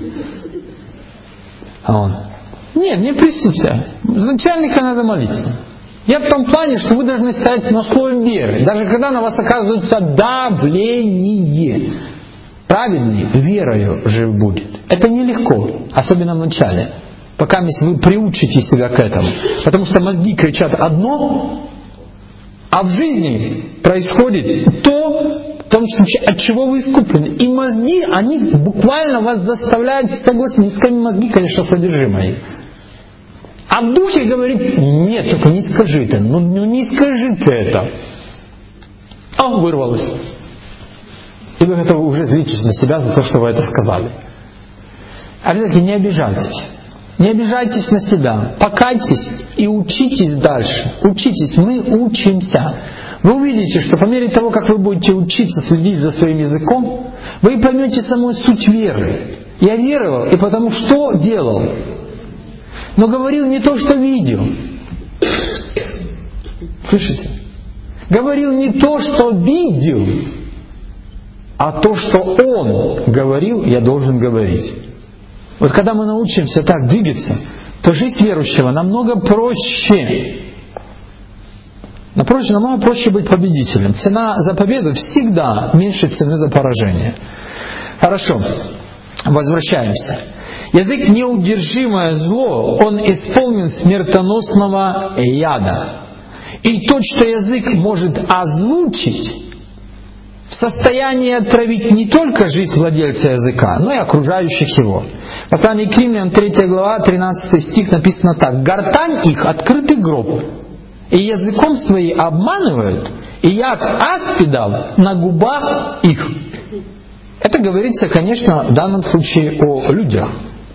A: А он: нет, не присутствие. За начальника надо молиться. Я в том плане, что вы должны стоять на слове веры. Даже когда на вас оказывается давление. Праведный верою жив будет. Это нелегко, особенно в начале. Пока вы приучите себя к этому. Потому что мозги кричат одно, а в жизни происходит то, в том случае, от чего вы искуплены. И мозги, они буквально вас заставляют согласиться. Не скажи мозги, конечно, содержимое. А в духе говорит: нет, только не скажи это. Ну, ну не скажи ты это. А вырвалось. И вы готовы уже злитесь на себя за то, что вы это сказали. Обязательно не обижайтесь. Не обижайтесь на себя. Покайтесь и учитесь дальше. Учитесь. Мы учимся. вы увидите, что по мере того, как вы будете учиться следить за своим языком, вы поймете саму суть веры. Я веровал, и потому что делал. Но говорил не то, что видел. Слышите? Говорил не то, что видел, а то, что Он говорил, я должен говорить. Вот когда мы научимся так двигаться, то жизнь верующего намного проще. Напротив, намного проще быть победителем. Цена за победу всегда меньше цены за поражение. Хорошо, возвращаемся. Язык — неудержимое зло, он исполнен смертоносного яда. И то, что язык может озвучить, в состоянии отравить не только жизнь владельца языка, но и окружающих его. В послании к Римлянам, третья глава, тринадцатый стих написано так: «Гортань их — открытый гроб, и языком свои обманывают, и яд аспидов на губах их». Это говорится, конечно, в данном случае о людях.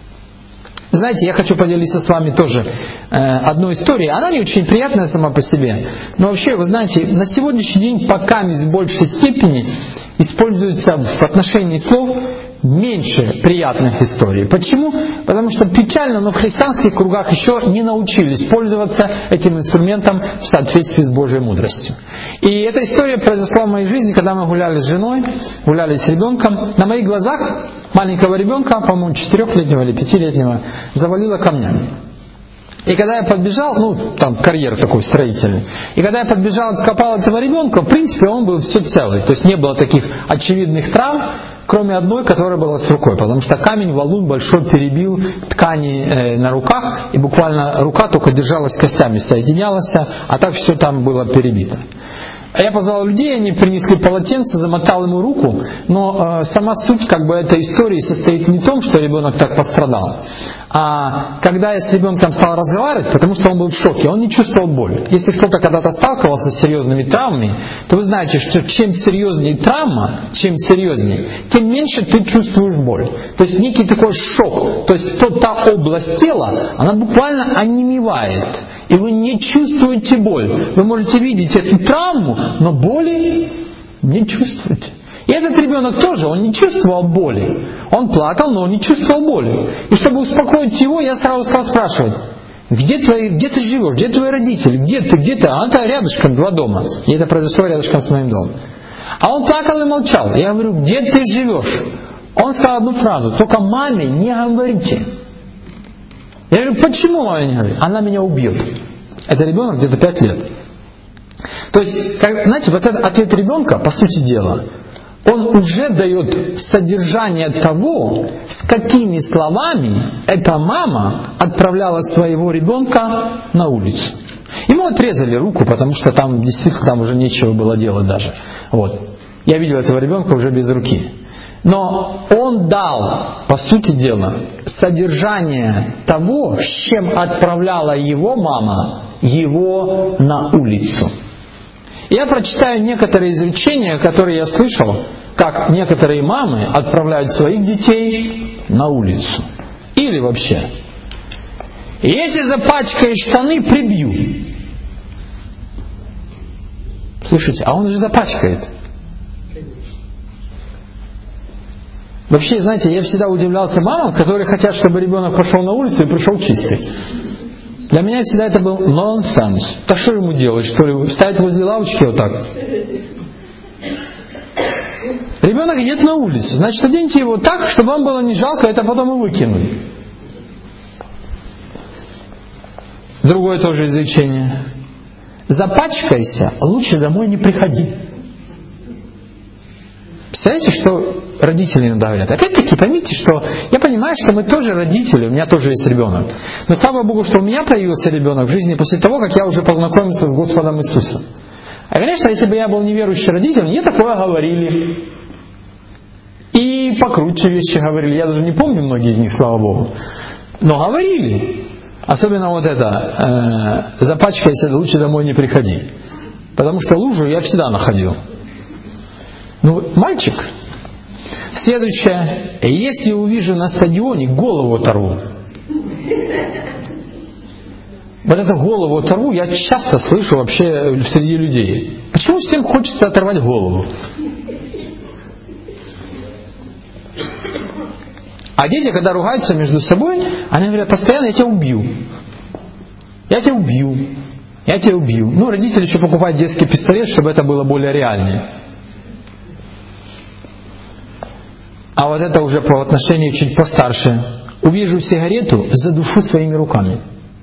A: Знаете, я хочу поделиться с вами тоже э, одной историей. Она не очень приятная сама по себе. Но вообще, вы знаете, на сегодняшний день пока в большей степени используется в отношении слов меньше приятных историй. Почему? Потому что печально, но в христианских кругах еще не научились пользоваться этим инструментом в соответствии с Божьей мудростью. И эта история произошла в моей жизни, когда мы гуляли с женой, гуляли с ребенком. На моих глазах маленького ребенка, по-моему, четырехлетнего или пятилетнего, завалило камнями. И когда я подбежал, ну, там карьер такой строительный, и когда я подбежал, откопал этого ребенка, в принципе, он был все целый. То есть не было таких очевидных травм, кроме одной, которая была с рукой. Потому что камень, валун большой перебил ткани э, на руках, и буквально рука только держалась костями, соединялась, а так все там было перебито. А я позвал людей, они принесли полотенце, замотал ему руку, но э, сама суть как бы этой истории состоит не в том, что ребенок так пострадал, а когда я с ребенком стал разговаривать, потому что он был в шоке, он не чувствовал боль. Если кто-то когда-то сталкивался с серьезными травмами, то вы знаете, что чем серьезнее травма, чем серьезнее, тем меньше ты чувствуешь боль. То есть некий такой шок, то есть то, та область тела, она буквально онемевает, и вы не чувствуете боль. Вы можете видеть эту травму, но боли не чувствуете. И этот ребенок тоже, он не чувствовал боли. Он плакал, но он не чувствовал боли. И чтобы успокоить его, я сразу стал спрашивать: где, твои, где ты живешь, где твои родители, где ты, где ты? А он-то рядышком, два дома. И это произошло рядышком с моим домом. А он плакал и молчал. Я говорю: где ты живешь? Он сказал одну фразу: только маме не говорите. Я говорю: почему маме не говорит? Она меня убьет. Это ребенок где-то пять лет. То есть, как, знаете, вот этот ответ ребенка, по сути дела, он уже дает содержание того, с какими словами эта мама отправляла своего ребенка на улицу. Ему отрезали руку, потому что там действительно там уже нечего было делать даже. Вот. Я видел этого ребенка уже без руки. Но он дал, по сути дела, содержание того, с чем отправляла его мама его на улицу. Я прочитаю некоторые изречения, которые я слышал, как некоторые мамы отправляют своих детей на улицу. Или вообще: если запачкаешь штаны, прибью. Слушайте, а он же запачкает. Вообще, знаете, я всегда удивлялся мамам, которые хотят, чтобы ребенок пошел на улицу и пришел чистый. Для меня всегда это был нонсенс. Так что ему делать, что ли? Ставить возле лавочки вот так? Ребенок идет на улицу, значит, оденьте его так, чтобы вам было не жалко, это потом и выкинуть. Другое тоже изречение: запачкайся, лучше домой не приходи. Представляете, что родители иногда говорят? Опять-таки, поймите, что я понимаю, что мы тоже родители, у меня тоже есть ребенок. Но слава Богу, что у меня появился ребенок в жизни после того, как я уже познакомился с Господом Иисусом. А, конечно, если бы я был неверующий родитель, мне такое говорили. И покруче вещи говорили. Я даже не помню многие из них, слава Богу. Но говорили. Особенно вот это: э, запачкайся, лучше домой не приходи. Потому что лужу я всегда находил. Ну, мальчик. Следующее: если увижу на стадионе, голову оторву. Вот эту голову оторву я часто слышу вообще среди людей. Почему всем хочется оторвать голову? А дети, когда ругаются между собой, они говорят постоянно: я тебя убью. Я тебя убью. Я тебя убью. Ну, родители еще покупают детский пистолет, чтобы это было более реальнее. А вот это уже по отношению чуть постарше. Увижу сигарету, задушу своими руками.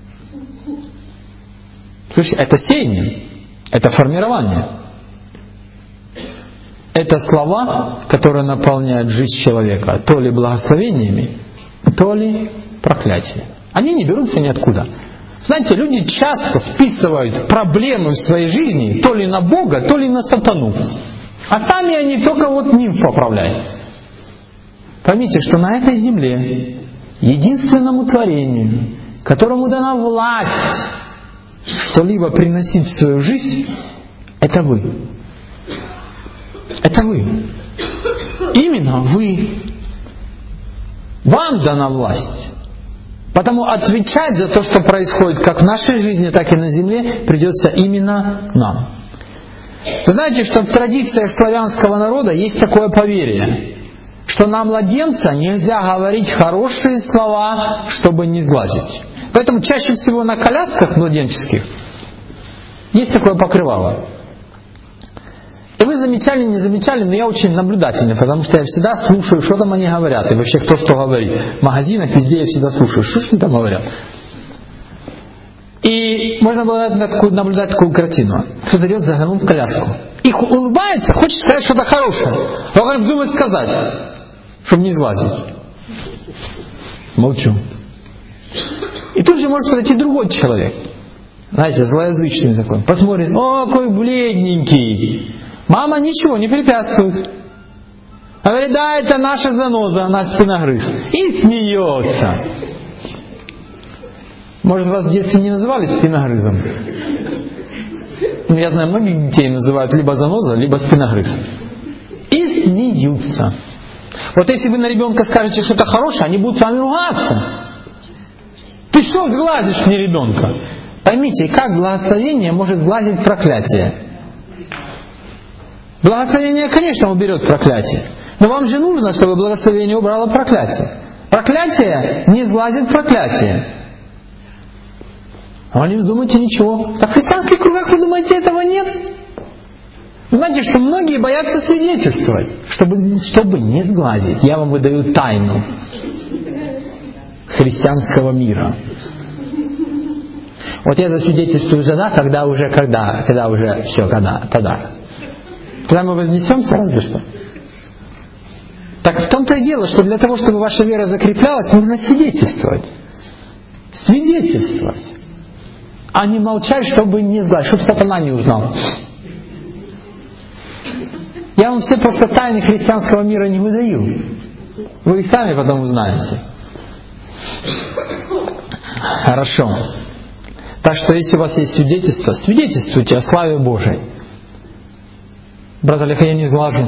A: Слушайте, это сеяние, это формирование. Это слова, которые наполняют жизнь человека то ли благословениями, то ли проклятием. Они не берутся ниоткуда. Знаете, люди часто списывают проблемы в своей жизни то ли на Бога, то ли на сатану. А сами они только вот нимф поправляют. Поймите, что на этой земле единственному творению, которому дана власть что-либо приносить в свою жизнь, это вы. Это вы. Именно вы. Вам дана власть. Потому отвечать за то, что происходит как в нашей жизни, так и на земле, придется именно нам. Вы знаете, что в традициях славянского народа есть такое поверье, что на младенца нельзя говорить хорошие слова, чтобы не сглазить. Поэтому чаще всего на колясках младенческих есть такое покрывало. И вы замечали, не замечали, но я очень наблюдательный, потому что я всегда слушаю, что там они говорят, и вообще кто что говорит. В магазинах везде я всегда слушаю, что ж они там говорят. И можно было наблюдать такую картину. Кто-то идет, заглянул в коляску. И улыбается, хочет сказать что-то хорошее. Но он думает сказать, чтобы не сглазить. Молчу. И тут же может подойти другой человек. Знаете, злоязычный такой. Посмотрит: о, какой бледненький. Мама ничего не препятствует. Говорит: да, это наша заноза, наш спиногрыз. И смеется. Может, вас в детстве не называли спиногрызом? Я знаю, многих детей называют либо заноза, либо спиногрыз. И смеются. Вот если вы на ребенка скажете что-то хорошее, они будут с вами ругаться. Ты что сглазишь мне ребенка? Поймите, как благословение может сглазить проклятие? Благословение, конечно, уберет проклятие. Но вам же нужно, чтобы благословение убрало проклятие. Проклятие не сглазит проклятие. А вы не вздумайте ничего. Так в христианских кругах, вы думаете, этого нет? Вы знаете, что многие боятся свидетельствовать, чтобы, чтобы не сглазить. Я вам выдаю тайну христианского мира. Вот я засвидетельствую тогда, когда уже, когда, когда уже все, когда, тогда. Когда мы вознесемся, разве что. Так в том-то и дело, что для того, чтобы ваша вера закреплялась, нужно свидетельствовать. Свидетельствовать. А не молчать, чтобы не сглазить, чтобы сатана не узнал. Я вам все просто тайны христианского мира не выдаю. Вы и сами потом узнаете. Хорошо. Так что если у вас есть свидетельство, свидетельствуйте о славе Божией. Брат Олег, я не сглажу.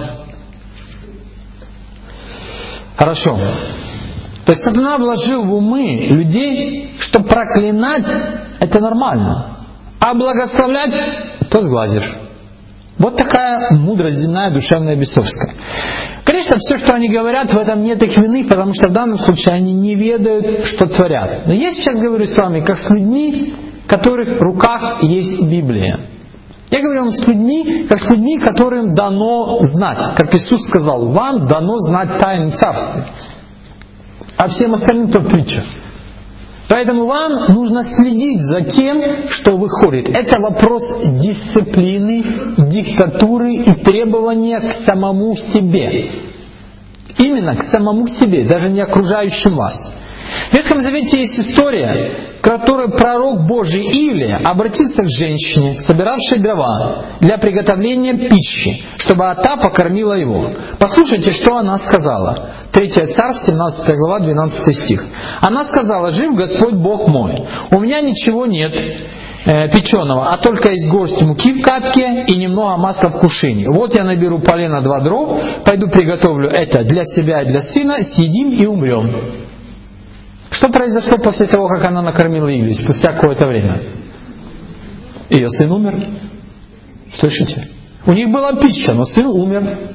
A: Хорошо. То есть сатана вложил в умы людей, что проклинать это нормально, а благословлять то сглазишь. Вот такая мудрость земная, душевная, бесовская. Конечно, все, что они говорят, в этом нет их вины, потому что в данном случае они не ведают, что творят. Но я сейчас говорю с вами, как с людьми, в которых в руках есть Библия. Я говорю вам с людьми, как с людьми, которым дано знать. Как Иисус сказал, вам дано знать тайны Царства. А всем остальным то притча. Поэтому вам нужно следить за тем, что выходит. Это вопрос дисциплины, диктатуры и требования к самому себе. Именно к самому себе, даже не окружающим вас. В Ветхом Завете есть история, в которой пророк Божий Илия обратился к женщине, собиравшей дрова для приготовления пищи, чтобы та покормила его. Послушайте, что она сказала. Третья Царств, семнадцатая глава, двенадцатый стих. Она сказала: «Жив Господь Бог мой, у меня ничего нет э, печеного, а только есть горсть муки в катке и немного масла в кувшине. Вот я наберу полено два дров, пойду приготовлю это для себя и для сына, съедим и умрем». Что произошло после того, как она накормила Илью, спустя какое-то время? Ее сын умер. Слышите? У них была пища, но сын умер.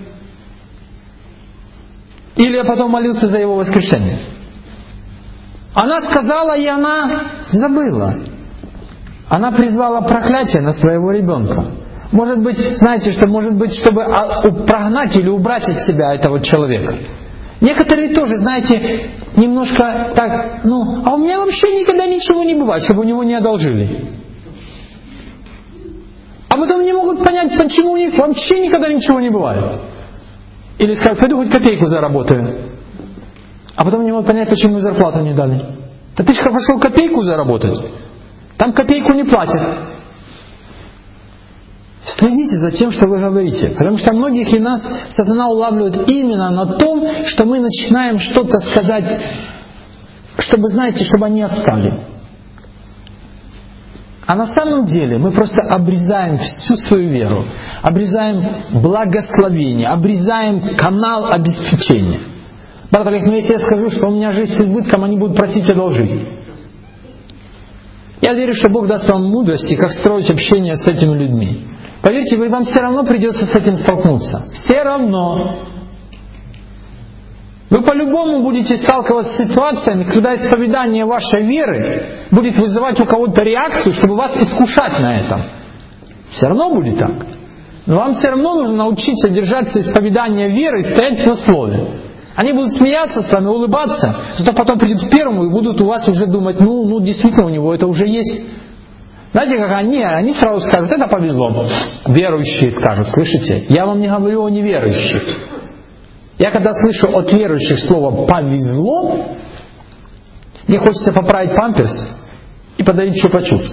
A: Или я потом молился за его воскрешение. Она сказала, и она забыла. Она призвала проклятие на своего ребенка. Может быть, знаете, что может быть, чтобы прогнать или убрать от себя этого человека. Некоторые тоже, знаете, немножко так, ну, а у меня вообще никогда ничего не бывает, чтобы у него не одолжили. А потом не могут понять, почему у них вообще никогда ничего не бывает. Или скажут, пойду хоть копейку заработаю. А потом не могут понять, почему зарплату не дали. Да ты же пошел копейку заработать. Там копейку не платят. Следите за тем, что вы говорите. Потому что многих из нас сатана улавливает именно на том, что мы начинаем что-то сказать, чтобы, знаете, чтобы они отстали. А на самом деле мы просто обрезаем всю свою веру, обрезаем благословение, обрезаем канал обеспечения. Брат Олег, ну если я скажу, что у меня жизнь с избытком, они будут просить одолжить. Я верю, что Бог даст вам мудрости, как строить общение с этими людьми. Поверьте, вам все равно придется с этим столкнуться. Все равно. Вы по-любому будете сталкиваться с ситуациями, когда исповедание вашей веры будет вызывать у кого-то реакцию, чтобы вас искушать на этом. Все равно будет так. Но вам все равно нужно научиться держаться исповедания веры и стоять на слове. Они будут смеяться с вами, улыбаться, зато потом придут к первому и будут у вас уже думать, ну, ну действительно у него это уже есть. Знаете, как они, они сразу скажут, это повезло. Верующие скажут, слышите? Я вам не говорю о неверующих. Я когда слышу от верующих слово «повезло», мне хочется поправить памперс и подарить чупа-чупс.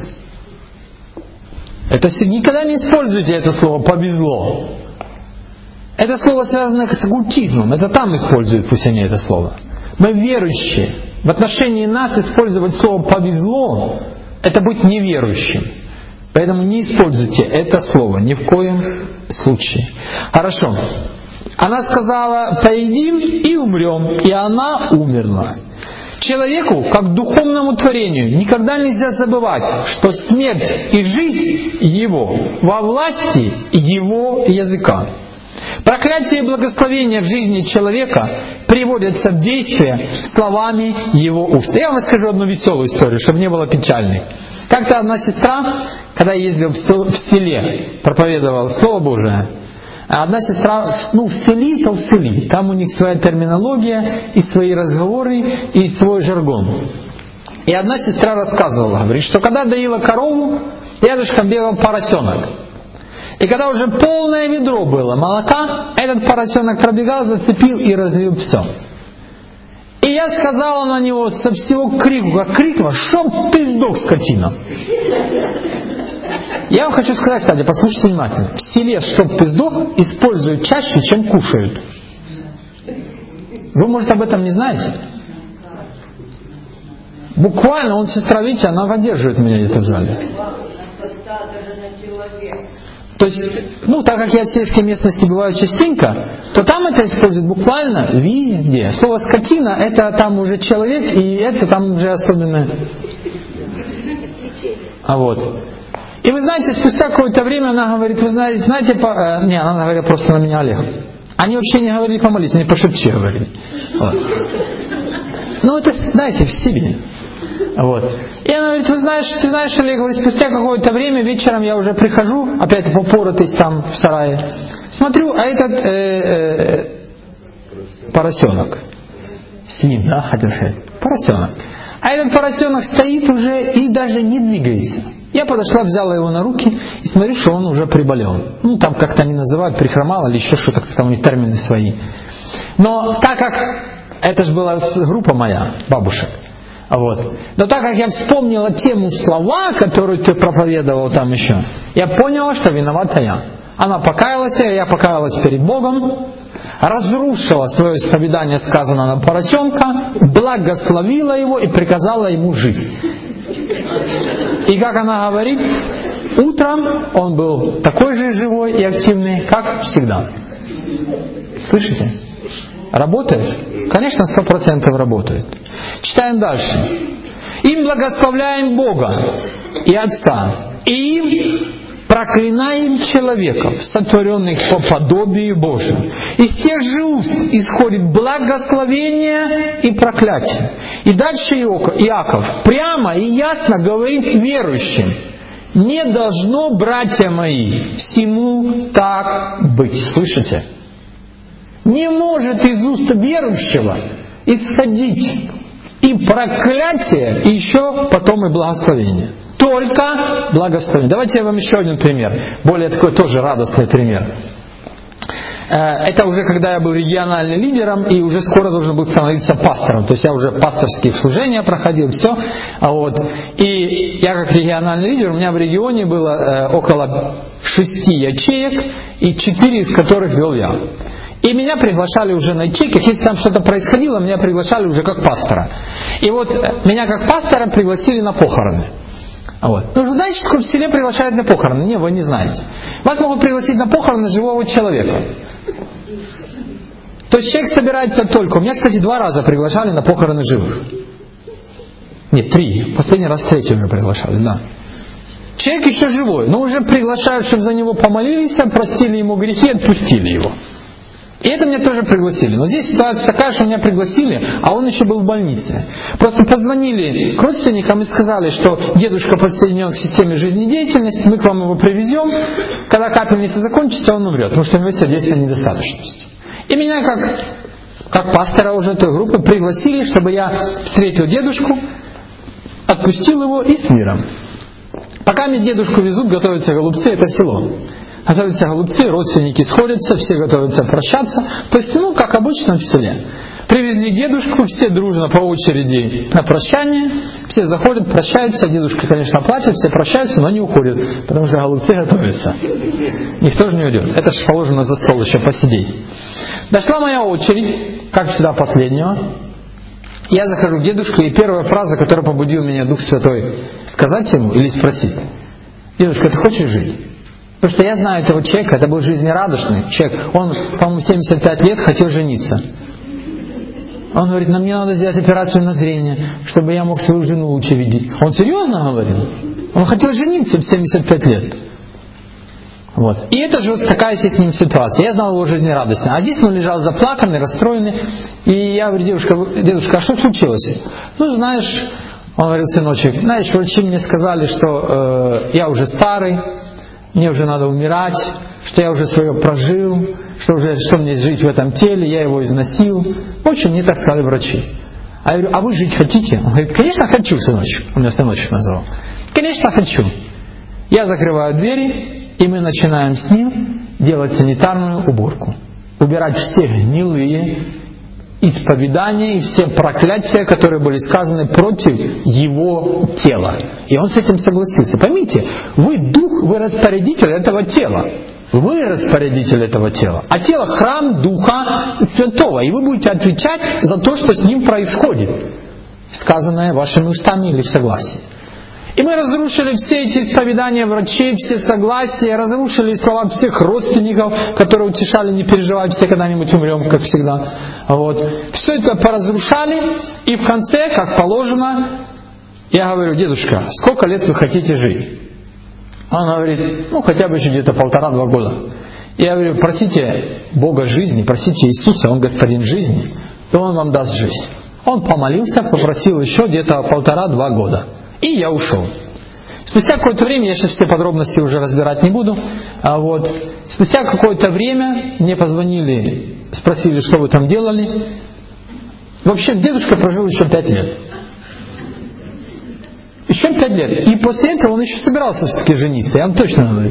A: Это никогда не используйте это слово «повезло». Это слово связано с оккультизмом. Это там используют пусть они это слово. Мы верующие. В отношении нас использовать слово «повезло» это быть неверующим. Поэтому не используйте это слово ни в коем случае. Хорошо. Она сказала, поедим и умрем. И она умерла. Человеку, как духовному творению, никогда нельзя забывать, что смерть и жизнь его во власти его языка. Проклятие и благословение в жизни человека приводятся в действие словами его уст. Я вам расскажу одну веселую историю, чтобы не было печальной. Как-то одна сестра, когда я ездил в селе, проповедовал Слово Божие, одна сестра, ну, в селе, то в селе. Там у них своя терминология, и свои разговоры, и свой жаргон. И одна сестра рассказывала, говорит, что когда доила корову, рядышком бегал поросенок. И когда уже полное ведро было молока, этот поросенок пробегал, зацепил и разлил все. И я сказала на него со всего крику, как крикнула, «Чтоб ты сдох, скотина!» Я вам хочу сказать, кстати, послушайте внимательно. В селе «чтоб ты сдох» используют чаще, чем кушают. Вы, может, об этом не знаете? Буквально, он сестра, видите, она поддерживает меня где-то в зале. То есть, ну, так как я в сельской местности бываю частенько, то там это используют буквально везде. Слово «скотина» — это там уже человек, и это там уже особенно... А вот. И вы знаете, спустя какое-то время она говорит, вы знаете, знаете по... э, не, она говорила просто на меня, Олег. Они вообще не говорили помолись, они пошепчи говорили. Вот. Ну, это, знаете, в себе. Вот. И она говорит, вы знаешь, ты знаешь, Олег, говорит, спустя какое-то время вечером я уже прихожу, опять попоротый там в сарае, смотрю, а этот э, э, поросенок, свин, да, хотел сказать, поросенок, а этот поросенок стоит уже и даже не двигается. Я подошла, взяла его на руки и смотрю, что он уже приболел. Ну, там как-то они называют, прихромал или еще что-то, там у них термины свои. Но так как это же была группа моя, бабушек, вот. Но так как я вспомнила тему слова, которую ты проповедовал там еще, я поняла, что виновата я. Она покаялась, я покаялась перед Богом, разрушила свое исповедание, сказанное на поросенка, благословила его и приказала ему жить. И как она говорит, утром он был такой же живой и активный, как всегда. Слышите? Работает? Конечно, сто процентов работает. Читаем дальше. Им благословляем Бога и Отца, и им проклинаем человеков, сотворенных по подобию Божьему. Из тех же уст исходит благословение и проклятие. И дальше Иаков прямо и ясно говорит верующим: не должно, братья мои, всему так быть. Слышите? Не может из уст верующего исходить и проклятие, и еще потом и благословение. Только благословение. Давайте я вам еще один пример. Более такой тоже радостный пример. Это уже когда я был региональным лидером и уже скоро должен был становиться пастором. То есть я уже пасторские служения проходил, все. Вот. И я как региональный лидер, у меня в регионе было около шести ячеек, и четыре из которых вел я. И меня приглашали уже на ячейках. Если там что-то происходило, меня приглашали уже как пастора. И вот меня как пастора пригласили на похороны. Вот. Ну, вы знаете, что в селе приглашают на похороны? Не, вы не знаете. Вас могут пригласить на похороны живого человека. То есть человек собирается только... У меня, кстати, два раза приглашали на похороны живых. Нет, три. Последний раз третий уже приглашали, да. Человек еще живой, но уже приглашают, чтобы за него помолились, простили ему грехи, отпустили его. И это меня тоже пригласили. Но здесь ситуация такая, что меня пригласили, а он еще был в больнице. Просто позвонили к родственникам и сказали, что дедушка подсоединен к системе жизнедеятельности, мы к вам его привезем, когда капельница закончится, он умрет, потому что у него сердечная недостаточность. И меня как, как пастора уже той группы пригласили, чтобы я встретил дедушку, отпустил его и с миром. Пока мне дедушку везут, готовятся голубцы, это село. Готовятся голубцы, родственники сходятся, все готовятся прощаться. То есть, ну, как обычно в селе. Привезли дедушку, все дружно по очереди на прощание. Все заходят, прощаются. Дедушка, конечно, плачет, все прощаются, но не уходят, потому что голубцы готовятся. Никто же не уйдет. Это же положено за стол еще посидеть. Дошла моя очередь, как всегда, последнего. Я захожу к дедушке, и первая фраза, которая побудила меня Дух Святой сказать ему или спросить: дедушка, ты хочешь жить? Потому что я знаю этого человека, это был жизнерадостный человек. Он, по-моему, семьдесят пять лет хотел жениться. Он говорит: нам мне надо сделать операцию на зрение, чтобы я мог свою жену лучше видеть. Он серьезно говорил? Он хотел жениться в семьдесят пять лет. Вот. И это же вот такая с ним ситуация. Я знал его жизнерадостный. А здесь он лежал заплаканный, расстроенный. И я говорю: дедушка, дедушка, а что случилось? Ну, знаешь, он говорил: сыночек, знаешь, врачи мне сказали, что э, я уже старый, мне уже надо умирать, что я уже свое прожил, что уже что мне жить в этом теле, я его износил. В общем, мне так сказали врачи. А я говорю: а вы жить хотите? Он говорит: конечно хочу, сыночек. Он меня сыночек назвал. Конечно хочу. Я закрываю двери, и мы начинаем с ним делать санитарную уборку. Убирать все гнилые исповедания и все проклятия, которые были сказаны против его тела. И он с этим согласился. Поймите, вы дух, вы распорядитель этого тела. Вы распорядитель этого тела. А тело — храм Духа Святого. И вы будете отвечать за то, что с ним происходит, сказанное вашими устами или в согласии. И мы разрушили все эти исповедания врачей, все согласия, разрушили слова всех родственников, которые утешали: не переживай, все когда-нибудь умрем, как всегда. Вот. Все это поразрушали, и в конце, как положено, я говорю: дедушка, сколько лет вы хотите жить? Он говорит: ну хотя бы еще где-то полтора-два года. Я говорю: просите Бога жизни, просите Иисуса, Он Господин жизни, и Он вам даст жизнь. Он помолился, попросил еще где-то полтора-два года. И я ушел. Спустя какое-то время, я сейчас все подробности уже разбирать не буду, а вот, спустя какое-то время мне позвонили, спросили, что вы там делали. Вообще, дедушка прожил еще пять лет. Еще пять лет. И после этого он еще собирался все-таки жениться, я вам точно говорю.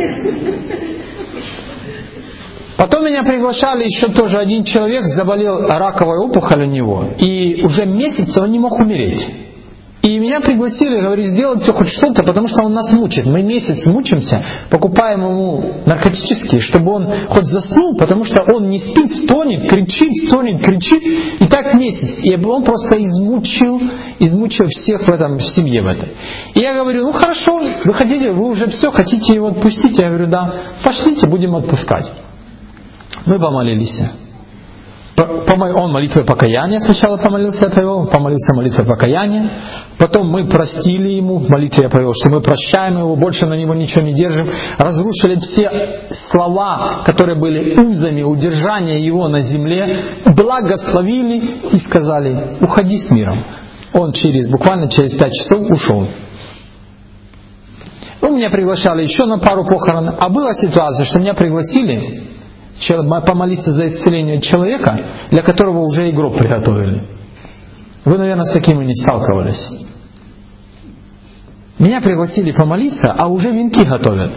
A: Потом меня приглашали, еще тоже один человек, заболел раковой опухолью у него, и уже месяц он не мог умереть. И меня пригласили, говорит: сделайте хоть что-то, потому что он нас мучит. Мы месяц мучимся, покупаем ему наркотические, чтобы он хоть заснул, потому что он не спит, стонет, кричит, стонет, кричит. И так месяц. И он просто измучил, измучил всех в этом, в семье в этой. И я говорю: ну хорошо, вы хотите, вы уже все, хотите его отпустить? Я говорю: да, пошлите, будем отпускать. Мы помолились. Он молитвой покаяния сначала помолился, я повел, помолился молитвой покаяния, потом мы простили ему, в молитве я повел, что мы прощаем его, больше на него ничего не держим, разрушили все слова, которые были узами удержания его на земле, благословили и сказали: уходи с миром. Он через, буквально через пять часов ушел. Ну, меня приглашали еще на пару похорон, а была ситуация, что меня пригласили помолиться за исцеление человека, для которого уже и гроб приготовили. Вы, наверное, с таким и не сталкивались. Меня пригласили помолиться, а уже венки готовят.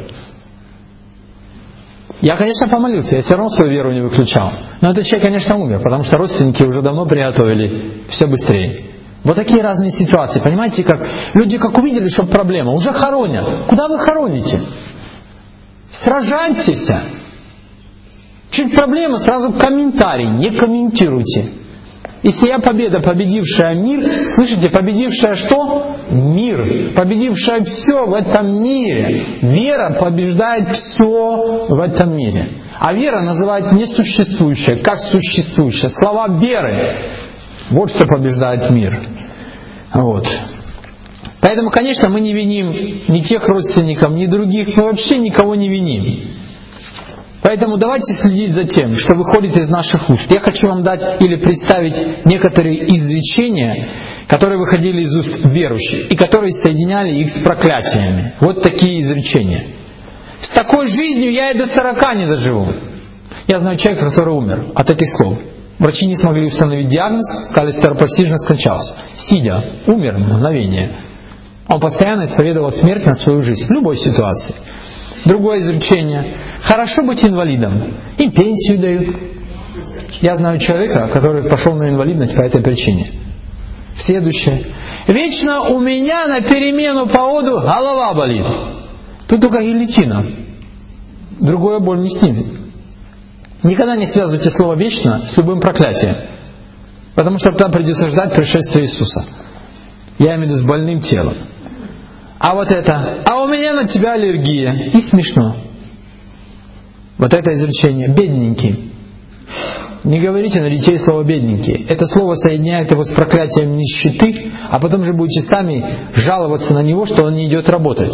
A: Я, конечно, помолился, я все равно свою веру не выключал. Но этот человек, конечно, умер, потому что родственники уже давно приготовили все быстрее. Вот такие разные ситуации. Понимаете, как люди как увидели, что проблема, уже хоронят. Куда вы хороните? Сражайтесь. Чуть проблема, сразу комментарий, не комментируйте. Если я победа, победившая мир, слышите, победившая что? Мир. Победившая все в этом мире. Вера побеждает все в этом мире. А вера называют несуществующее, как существующее. Слова веры. Вот что побеждает мир. Вот. Поэтому, конечно, мы не виним ни тех родственников, ни других, мы вообще никого не виним. Поэтому давайте следить за тем, что выходит из наших уст. Я хочу вам дать или представить некоторые изречения, которые выходили из уст верующих, и которые соединяли их с проклятиями. Вот такие изречения. С такой жизнью я и до сорока не доживу. Я знаю человека, который умер от этих слов. Врачи не смогли установить диагноз, сказали, скоропостижно скончался. Сидя, умер в мгновение. Он постоянно исповедовал смерть на свою жизнь, в любой ситуации. Другое изречение. Хорошо быть инвалидом. Им пенсию дают. Я знаю человека, который пошел на инвалидность по этой причине. Следующее. Вечно у меня на перемену по оду голова болит. Тут только гильотина. Другое боль не снимет. Никогда не связывайте слово «вечно» с любым проклятием. Потому что там придется ждать пришествия Иисуса. Я имею в виду с больным телом. А вот это, а у меня на тебя аллергия. И смешно. Вот это изречение. Бедненький. Не говорите на детей слово бедненький. Это слово соединяет его с проклятием нищеты, а потом же будете сами жаловаться на него, что он не идет работать.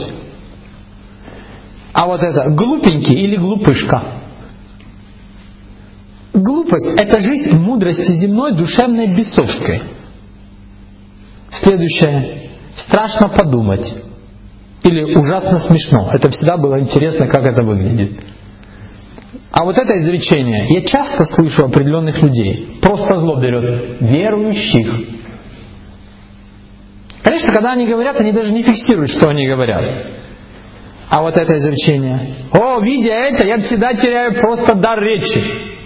A: А вот это глупенький или глупышка. Глупость – это жизнь мудрости земной, душевной, бесовской. Следующее. Страшно подумать. Или ужасно смешно. Это всегда было интересно, как это выглядит. А вот это изречение я часто слышу определенных людей. Просто зло берет. Верующих. Конечно, когда они говорят, они даже не фиксируют, что они говорят. А вот это изречение. О, видя это, я всегда теряю просто дар речи.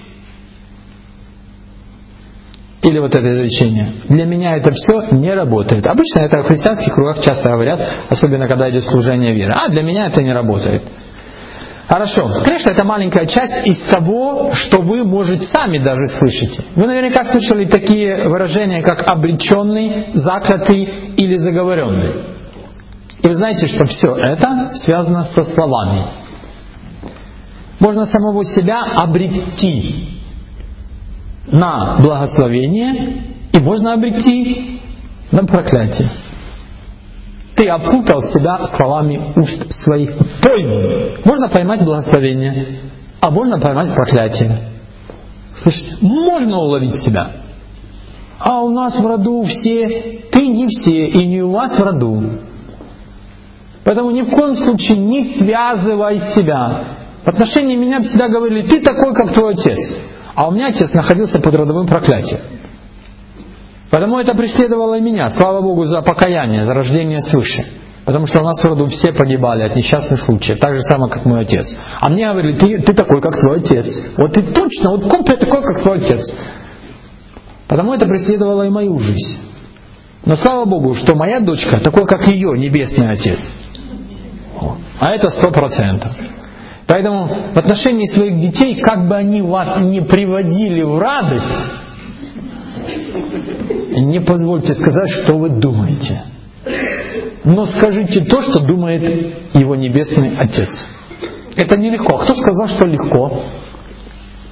A: Или вот это изречение. Для меня это все не работает. Обычно это в христианских кругах часто говорят, особенно когда идет служение веры. А, для меня это не работает. Хорошо. Конечно, это маленькая часть из того, что вы, может, сами даже слышите. Вы наверняка слышали такие выражения, как обреченный, заклятый или заговоренный. И вы знаете, что все это связано со словами. Можно самого себя обректи на благословение, и можно обректи на проклятие. Ты опутал себя словами уст своих. Пойми. Можно поймать благословение, а можно поймать проклятие. Слышите? Можно уловить себя. А у нас в роду все, ты не все, и не у вас в роду. Поэтому ни в коем случае не связывай себя. В отношении меня всегда говорили, ты такой, как твой отец. А у меня отец находился под родовым проклятием. Потому это преследовало и меня. Слава Богу за покаяние, за рождение свыше. Потому что у нас в роду все погибали от несчастных случаев. Так же самое, как мой отец. А мне говорили, ты, ты такой, как твой отец. Вот ты точно, вот копия такой, как твой отец. Потому это преследовало и мою жизнь. Но слава Богу, что моя дочка такой, как ее небесный отец. А это сто процентов. Поэтому в отношении своих детей, как бы они вас не приводили в радость, не позвольте сказать, что вы думаете. Но скажите то, что думает его небесный Отец. Это нелегко. Кто сказал, что легко?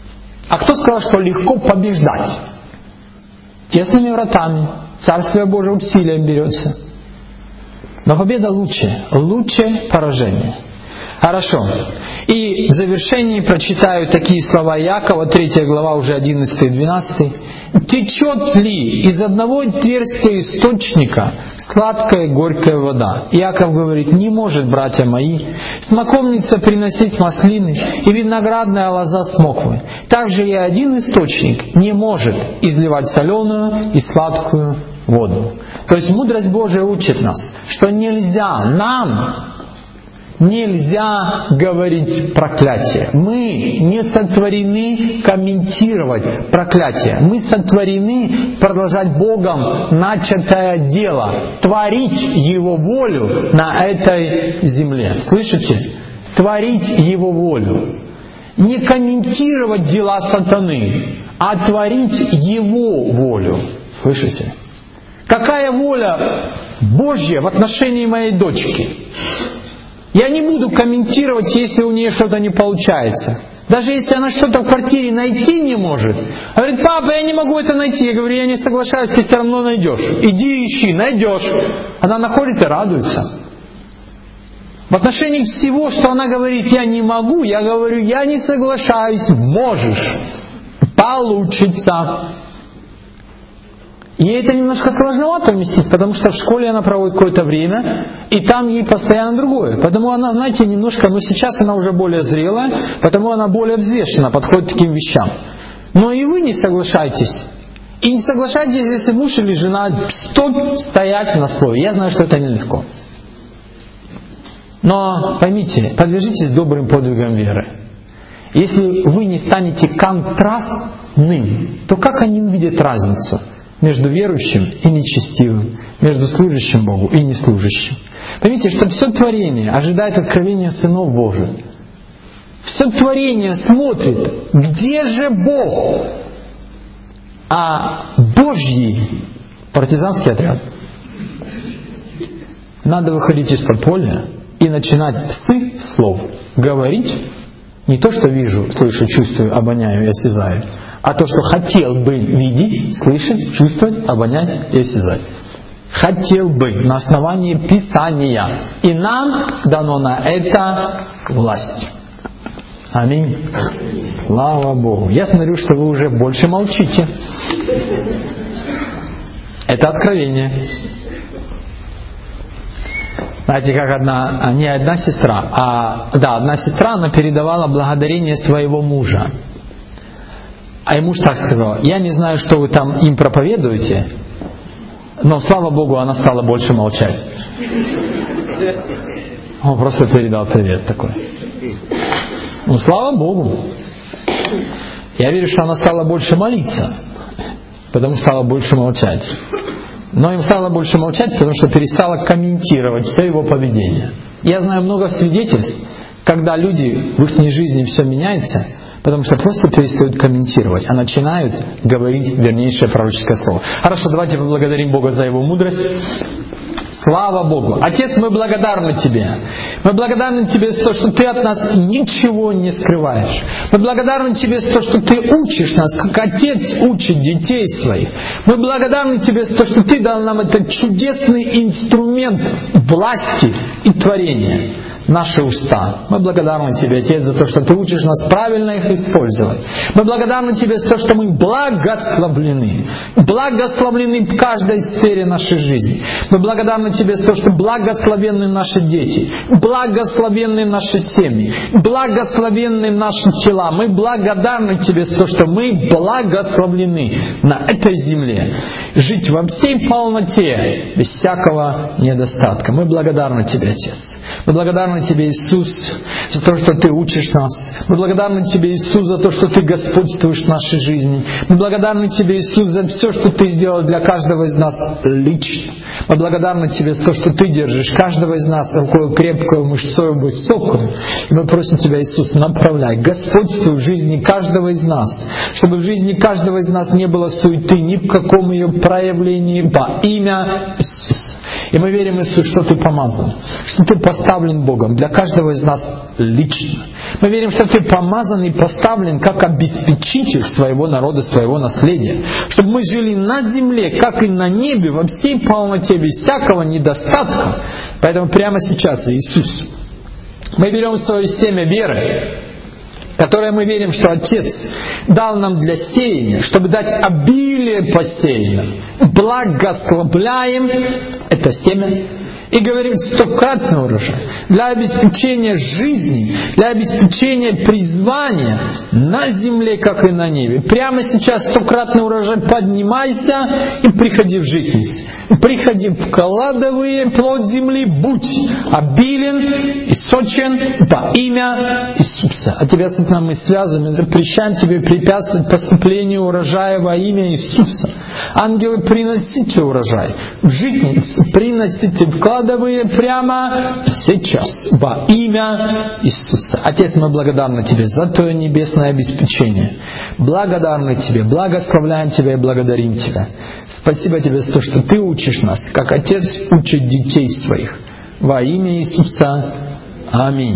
A: А кто сказал, что легко побеждать? Тесными вратами. Царствие Божие усилием берется. Но победа лучше. Лучше поражения. Хорошо. И в завершении прочитаю такие слова Иакова, третья глава, уже одиннадцатый и двенадцатый. «Течет ли из одного отверстия источника сладкая и горькая вода?» Иаков говорит: «Не может, братья мои, смоковница приносить маслины, и виноградная лоза смоквы. Также и один источник не может изливать соленую и сладкую воду». То есть мудрость Божия учит нас, что нельзя нам Нельзя говорить проклятие. Мы не сотворены комментировать проклятие. Мы сотворены продолжать Богом начатое дело, творить Его волю на этой земле. Слышите? Творить Его волю. Не комментировать дела сатаны, а творить Его волю. Слышите? Какая воля Божья в отношении моей дочки? Я не буду комментировать, если у нее что-то не получается. Даже если она что-то в квартире найти не может. Говорит: папа, я не могу это найти. Я говорю: я не соглашаюсь, ты все равно найдешь. Иди ищи, найдешь. Она находит и радуется. В отношении всего, что она говорит: я не могу, я говорю: я не соглашаюсь, можешь. Получится. Ей это немножко сложновато вместить, потому что в школе она проводит какое-то время, и там ей постоянно другое. Поэтому она, знаете, немножко, но сейчас она уже более зрелая, потому она более взвешенно подходит к таким вещам. Но и вы не соглашайтесь. И не соглашайтесь, если муж или жена стоп стоять на слове. Я знаю, что это нелегко. Но поймите, подвяжитесь добрым подвигам веры. Если вы не станете контрастным, то как они увидят разницу между верующим и нечестивым, между служащим Богу и неслужащим? Поймите, что все творение ожидает откровения сынов Божьих. Все творение смотрит, где же Бог? А Божий партизанский отряд. Надо выходить из подполья и начинать с слов говорить не то, что вижу, слышу, чувствую, обоняю и осязаю, а то, что хотел бы видеть, слышать, чувствовать, обонять и осязать. Хотел бы на основании Писания. И нам дано на это власть. Аминь. Слава Богу. Я смотрю, что вы уже больше молчите. Это откровение. Знаете, как одна, не одна сестра, а да, одна сестра, она передавала благодарение своего мужа. А ей муж так сказал: я не знаю, что вы там им проповедуете, но, слава Богу, она стала больше молчать. Он просто передал привет такой. Ну, слава Богу. Я верю, что она стала больше молиться, потому что стала больше молчать. Но им стало больше молчать, потому что перестала комментировать все его поведение. Я знаю много свидетельств, когда люди, в их жизни все меняется, потому что просто перестают комментировать, а начинают говорить вернейшее пророческое слово. Хорошо, давайте поблагодарим Бога за Его мудрость. Слава Богу! Отец, мы благодарны Тебе. Мы благодарны Тебе за то, что Ты от нас ничего не скрываешь. Мы благодарны Тебе за то, что Ты учишь нас, как Отец учит детей своих. Мы благодарны Тебе за то, что Ты дал нам этот чудесный инструмент власти и творения. Наши уста. Мы благодарны Тебе, Отец, за то, что Ты учишь нас правильно их использовать. Мы благодарны Тебе за то, что мы благословлены. Благословлены в каждой сфере нашей жизни. Мы благодарны Тебе за то, что благословенны наши дети, благословенны наши семьи, благословенны наши тела. Мы благодарны Тебе за то, что мы благословлены на этой земле. Жить во всей полноте, без всякого недостатка. Мы благодарны Тебе, Отец. Мы благодарны Тебе, Иисус, за то, что Ты учишь нас. Мы благодарны Тебе, Иисус, за то, что Ты господствуешь в нашей жизни. Мы благодарны Тебе, Иисус, за все, что Ты сделал для каждого из нас лично. Мы благодарны Тебе за то, что Ты держишь каждого из нас рукой крепкую, мышцою высокую. И мы просим Тебя, Иисус, направляй, господствуй в жизни каждого из нас, чтобы в жизни каждого из нас не было суеты ни в каком ее проявлении во имя Иисуса. И мы верим, Иисус, что Ты помазан, что Ты поставлен Богом для каждого из нас лично. Мы верим, что Ты помазан и поставлен как обеспечитель своего народа, своего наследия. Чтобы мы жили на земле, как и на небе, во всей полноте, без всякого недостатка. Поэтому прямо сейчас, Иисус, мы берем свое семя веры, которое мы верим, что Отец дал нам для сеяния, чтобы дать обилие посеянным. Благословляем это семя и говорим стократный урожай для обеспечения жизни, для обеспечения призвания на земле, как и на небе. Прямо сейчас стократный урожай, поднимайся и приходи в житницы. Приходи, вкладывай плод земли, будь обилен и сочен во имя Иисуса. А тебя, Сатана, мы связываем, запрещаем тебе препятствовать поступлению урожая во имя Иисуса. Ангелы, приносите урожай в житницы, приносите, вкладывай прямо сейчас во имя Иисуса. Отец, мы благодарны Тебе за Твое небесное обеспечение. Благодарны Тебе, благословляем Тебя и благодарим Тебя. Спасибо Тебе за то, что Ты учишь нас, как Отец учит детей своих. Во имя Иисуса. Аминь.